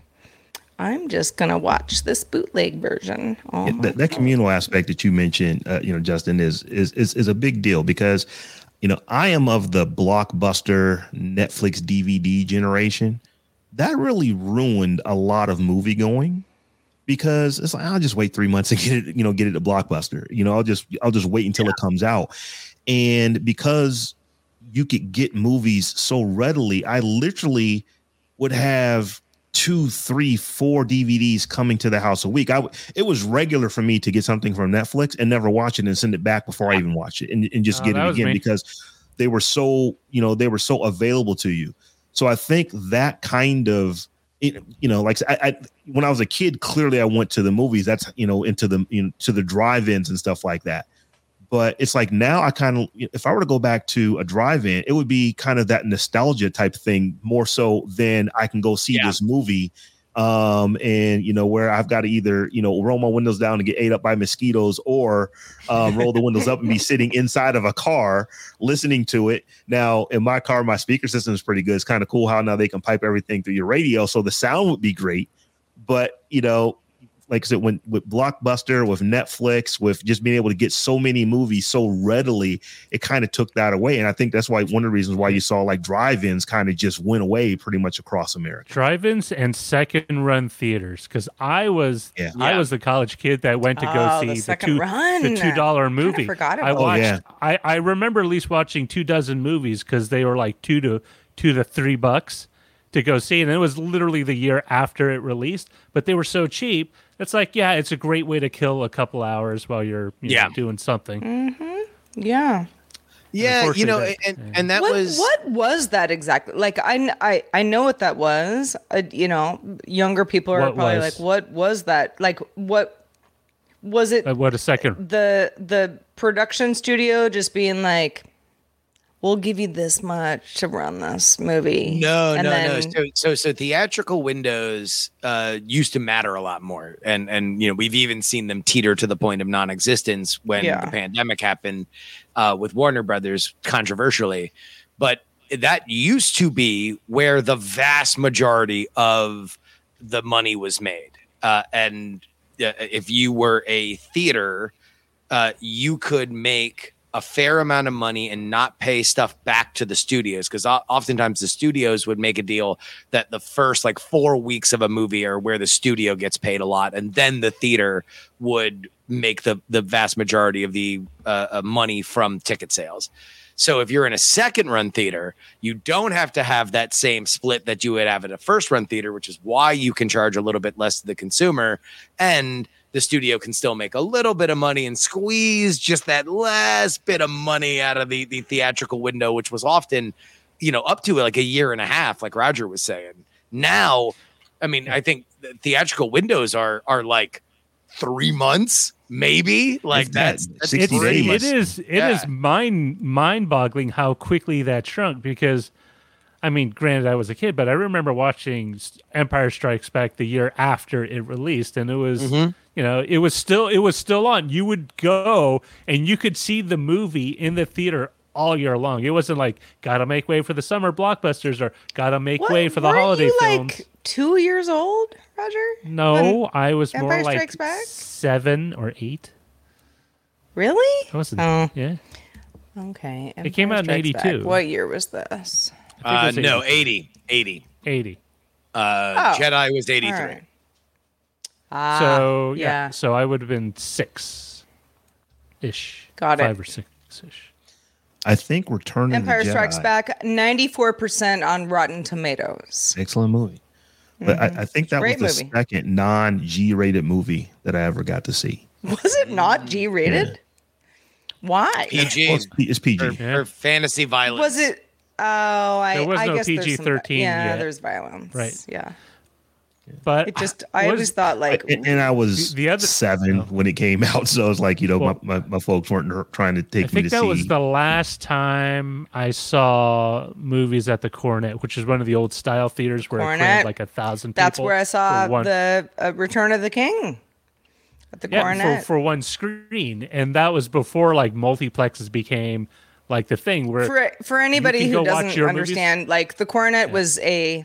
S1: I'm just going to watch this bootleg version. Oh
S2: yeah, that, that communal aspect that you mentioned, uh, you know, Justin, is, is is is a big deal because you know, I am of the blockbuster Netflix D V D generation. That really ruined a lot of movie going because it's like, I'll just wait three months and get it, you know, get it to Blockbuster. You know, I'll just, I'll just wait until yeah. it comes out. And because you could get movies so readily, I literally would have two, three, four D V Ds coming to the house a week. I w- it was regular for me to get something from Netflix and never watch it and send it back before I even watch it and, and just oh, get it again me. because they were so, you know, they were so available to you. So I think that kind of, you know, like I, I when I was a kid, clearly I went to the movies. That's, you know, into the, you know, to the drive-ins and stuff like that. But it's like now I kind of, if I were to go back to a drive-in, it would be kind of that nostalgia type thing more so than I can go see yeah. this movie. Um, and, you know, where I've got to either, you know, roll my windows down and get ate up by mosquitoes or um, roll the windows up and be sitting inside of a car listening to it. Now, in my car, my speaker system is pretty good. It's kind of cool how now they can pipe everything through your radio. So the sound would be great. But, you know, like I said, when with Blockbuster, with Netflix, with just being able to get so many movies so readily, it kind of took that away. And I think that's why one of the reasons why you saw like drive-ins kind of just went away pretty much across America.
S4: Drive-ins and second-run theaters, because I was yeah. I yeah. was the college kid that went to go
S1: oh,
S4: see
S1: the,
S4: the two
S1: run.
S4: the two dollar movie.
S1: I forgot about
S4: I watched.
S2: Oh, yeah.
S4: I I remember at least watching two dozen movies because they were like two to two to three bucks to go see, and it was literally the year after it released. But they were so cheap. It's like, yeah, it's a great way to kill a couple hours while you're you yeah. know, doing something.
S1: Mm-hmm. Yeah.
S3: Yeah, you know, and, yeah. and that
S1: what,
S3: was...
S1: What was that exactly? Like, I, I, I know what that was. Uh, you know, younger people are
S4: what
S1: probably
S4: was?
S1: like, what was that? Like, what was it?
S4: Uh, what a second.
S1: The, the production studio just being like, we'll give you this much to run this movie.
S3: No,
S1: and
S3: no,
S1: then...
S3: no. So, so, so theatrical windows uh, used to matter a lot more, and and you know we've even seen them teeter to the point of non-existence when
S1: yeah.
S3: the pandemic happened uh, with Warner Brothers, controversially. But that used to be where the vast majority of the money was made, uh, and uh, if you were a theater, uh, you could make a fair amount of money and not pay stuff back to the studios, because oftentimes the studios would make a deal that the first like four weeks of a movie are where the studio gets paid a lot, and then the theater would make the the vast majority of the uh, uh, money from ticket sales. So if you're in a second run theater, you don't have to have that same split that you would have at a first run theater, which is why you can charge a little bit less to the consumer, and the studio can still make a little bit of money and squeeze just that last bit of money out of the, the theatrical window, which was often, you know, up to like a year and a half, like Roger was saying. Now, I mean, I think the theatrical windows are are like three months, maybe. Like
S2: It's
S3: that's,
S2: that
S3: that's
S2: sixty
S3: pretty
S2: days.
S3: much-
S4: It is it
S3: Yeah.
S4: is mind mind boggling how quickly that shrunk, because I mean, granted, I was a kid, but I remember watching Empire Strikes Back the year after it released, and it was,
S3: Mhm.
S4: you know, it was still it was still on. You would go and you could see the movie in the theater all year long. It wasn't like gotta make way for the summer blockbusters or gotta make
S1: What,
S4: way for the
S1: weren't
S4: holiday
S1: you
S4: films.
S1: like two years old, Roger?
S4: No, I was
S1: Empire
S4: more like
S1: Strikes Back?
S4: seven or eight.
S1: Really?
S4: I wasn't.
S1: Oh.
S4: Yeah,
S1: Okay.
S4: It came
S1: Empire
S4: out in
S1: Strikes Back.
S4: eighty-two.
S1: What year was this?
S3: Uh,
S4: it was
S3: no, eighty. eighty.
S4: eighty.
S3: Uh,
S1: Oh.
S3: Jedi was eighty-three.
S1: All right. Ah,
S4: So yeah.
S1: yeah.
S4: so I would have been six ish.
S1: Got it.
S4: Five or six ish.
S2: I think Return of
S1: Empire
S2: the Jedi.
S1: Strikes Back, ninety-four percent on Rotten Tomatoes.
S2: Excellent movie. But I, I think that
S1: Great
S2: was the
S1: movie.
S2: second non-G rated movie that I ever got to see.
S1: Was it not G rated? Why?
S3: P G.
S2: Well, it's, P- it's P G.
S3: Or,
S4: Yeah.
S3: or fantasy violence.
S1: Was it? Oh, I,
S4: There was
S1: I
S4: no
S1: guess there's
S4: P G
S1: some-
S4: thirteen
S1: Yeah,
S4: yet.
S1: there's violence.
S4: Right.
S1: Yeah.
S4: But
S1: It just, I
S4: was-
S1: always thought like,
S2: And, and I was
S4: The- the other-
S2: seven
S4: Oh.
S2: when it came out, so I was like, you know,
S4: Well,
S2: my, my, my folks weren't trying to
S4: I
S2: take me
S4: think
S2: to
S4: that
S2: see.
S4: was the last time I saw movies at the Coronet, which is one of the old style theaters where it
S1: Coronet?
S4: crammed like a thousand people.
S1: that's where I saw
S4: for one-
S1: the uh, Return of the King at the
S4: yeah,
S1: Coronet.
S4: for, for one screen, and that was before like multiplexes became like the thing where
S1: for for anybody
S4: can
S1: who
S4: go watch
S1: doesn't
S4: your
S1: understand, like the Coronet was a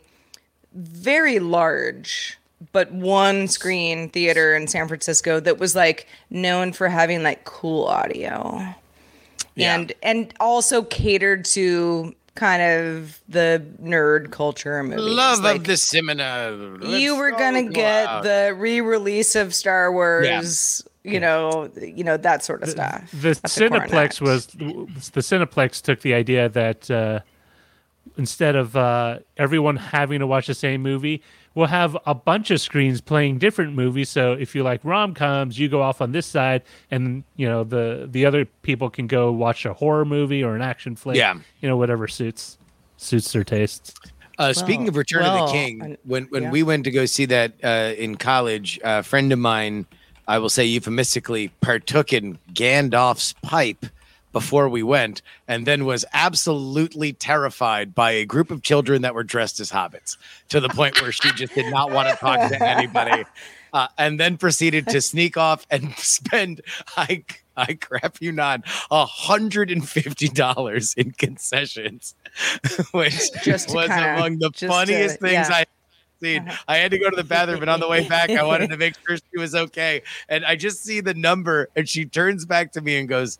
S1: very large but one screen theater in San Francisco that was like known for having like cool audio.
S3: Yeah.
S1: And and also catered to kind of the nerd culture movies.
S3: Love
S1: like,
S3: of the cinema.
S1: you were
S3: Let's
S1: gonna
S3: go
S1: get
S3: out.
S1: the re-release of Star Wars, you know, you know that sort of stuff.
S4: the
S1: at
S4: Cineplex
S1: Coronet.
S4: was the Cineplex took the idea that uh, instead of uh, everyone having to watch the same movie, we'll have a bunch of screens playing different movies. So if you like rom-coms, you go off on this side, and you know the the other people can go watch a horror movie or an action flick.
S3: Yeah.
S4: you know, whatever suits suits their tastes.
S3: Uh, speaking
S1: Well,
S3: of Return of
S1: well,
S3: the King,
S1: I-
S3: when when
S1: yeah.
S3: we went to go see that uh, in college, a friend of mine, I will say euphemistically, partook in Gandalf's pipe before we went, and then was absolutely terrified by a group of children that were dressed as hobbits, to the point where she just did not want to talk to anybody, uh, and then proceeded to sneak off and spend, I I crap you not, a hundred and fifty dollars in concessions, which
S1: Just to
S3: was
S1: kinda-
S3: among the
S1: just
S3: funniest
S1: to-
S3: things
S1: yeah.
S3: I seen. I had to go to the bathroom, and on the way back, I wanted to make sure she was okay. And I just see the number, and she turns back to me and goes,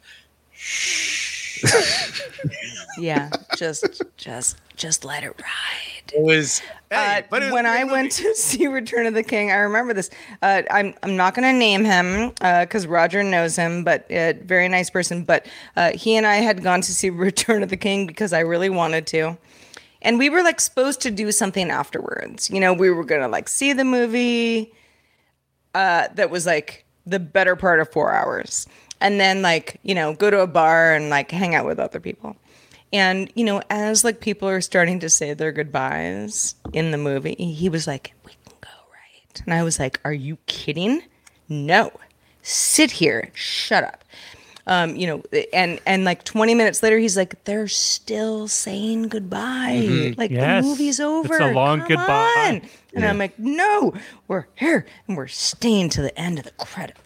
S1: Yeah, just just just let it ride.
S3: "It was."
S1: Uh,
S3: Hey, but it was
S1: when
S3: a good
S1: I
S3: movie.
S1: went to see Return of the King, I remember this. Uh, I'm I'm not going to name him because Roger knows him, but uh, very nice person. But uh, he and I had gone to see Return of the King because I really wanted to, and we were like supposed to do something afterwards. You know, we were going to like see the movie. Uh, that was like the better part of four hours, and then like you know go to a bar and like hang out with other people. And, you know, as like people are starting to say their goodbyes in the movie, he was like, we can go, right? And I was like, are you kidding? No. Sit here. Shut up. Um, you know, and and like twenty minutes later, he's like, they're still saying goodbye. Like
S4: Yes.
S1: the movie's over.
S4: It's a long
S1: Come
S4: goodbye.
S1: on. And I'm like, no, we're here and we're staying to the end of the credits.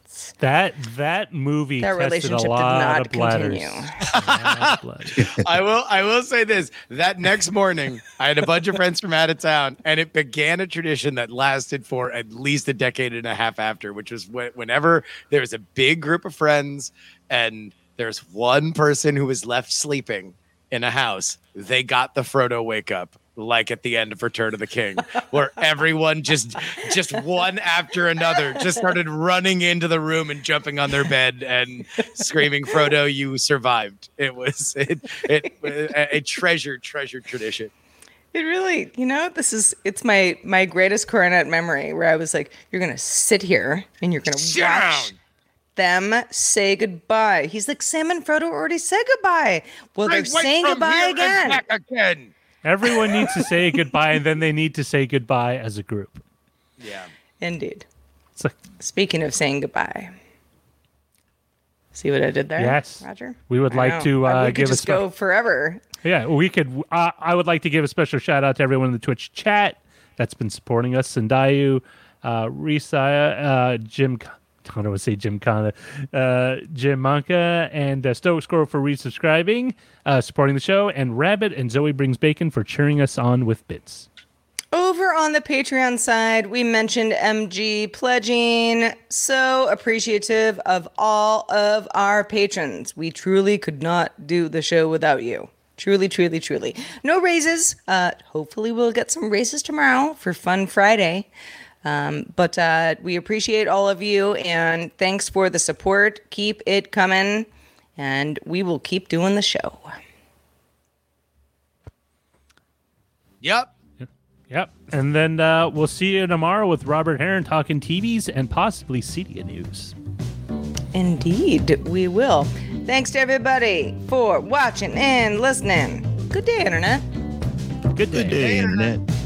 S4: That that movie
S1: That
S4: tested
S1: relationship
S4: a
S1: did
S4: lot
S1: not
S4: of bladders.
S1: continue.
S4: A lot of bladders.
S3: I will I will say this. That next morning, I had a bunch of friends from out of town, and it began a tradition that lasted for at least a decade and a half after, which was wh- whenever there was a big group of friends and there's one person who was left sleeping in a house, they got the Frodo wake up, like at the end of Return of the King, where everyone just just one after another just started running into the room and jumping on their bed and screaming, "Frodo, you survived!" It was it, it a, a treasured, treasured tradition.
S1: It really, you know, this is, it's my, my greatest Coronet memory where I was like, you're going to sit here and you're going to watch them say goodbye. He's like, Sam and Frodo already said goodbye. Well, they're saying goodbye again.
S3: again.
S4: Everyone needs to say goodbye, and then they need to say goodbye as a group.
S3: Yeah.
S1: Indeed.
S4: It's like,
S1: Speaking of saying goodbye. See what I did there?
S4: Yes.
S1: Roger?
S4: We would
S1: I
S4: like
S1: know.
S4: to uh,
S1: we could
S4: give a
S1: just
S4: spe-
S1: go forever.
S4: Yeah, we could. Uh, I would like to give a special shout out to everyone in the Twitch chat that's been supporting us. Sandayu, uh, Risaya, uh, Jim. I don't want to say Jim Kana, uh, Jim Manka, and uh, Stoic Squirrel for resubscribing, uh, supporting the show, and Rabbit and Zoe Brings Bacon for cheering us on with bits.
S1: Over on the Patreon side, we mentioned M G pledging. So appreciative of all of our patrons. We truly could not do the show without you. Truly, truly, truly. No raises. Uh, hopefully we'll get some raises tomorrow for Fun Friday. Um, but uh, we appreciate all of you, and thanks for the support. Keep it coming, and we will keep doing the show.
S3: Yep.
S4: Yep. And then uh, we'll see you tomorrow with Robert Heron talking T Vs and possibly C D news.
S1: Indeed, we will. Thanks to everybody for watching and listening. Good day, Internet.
S4: Good day.
S2: Good day, Internet.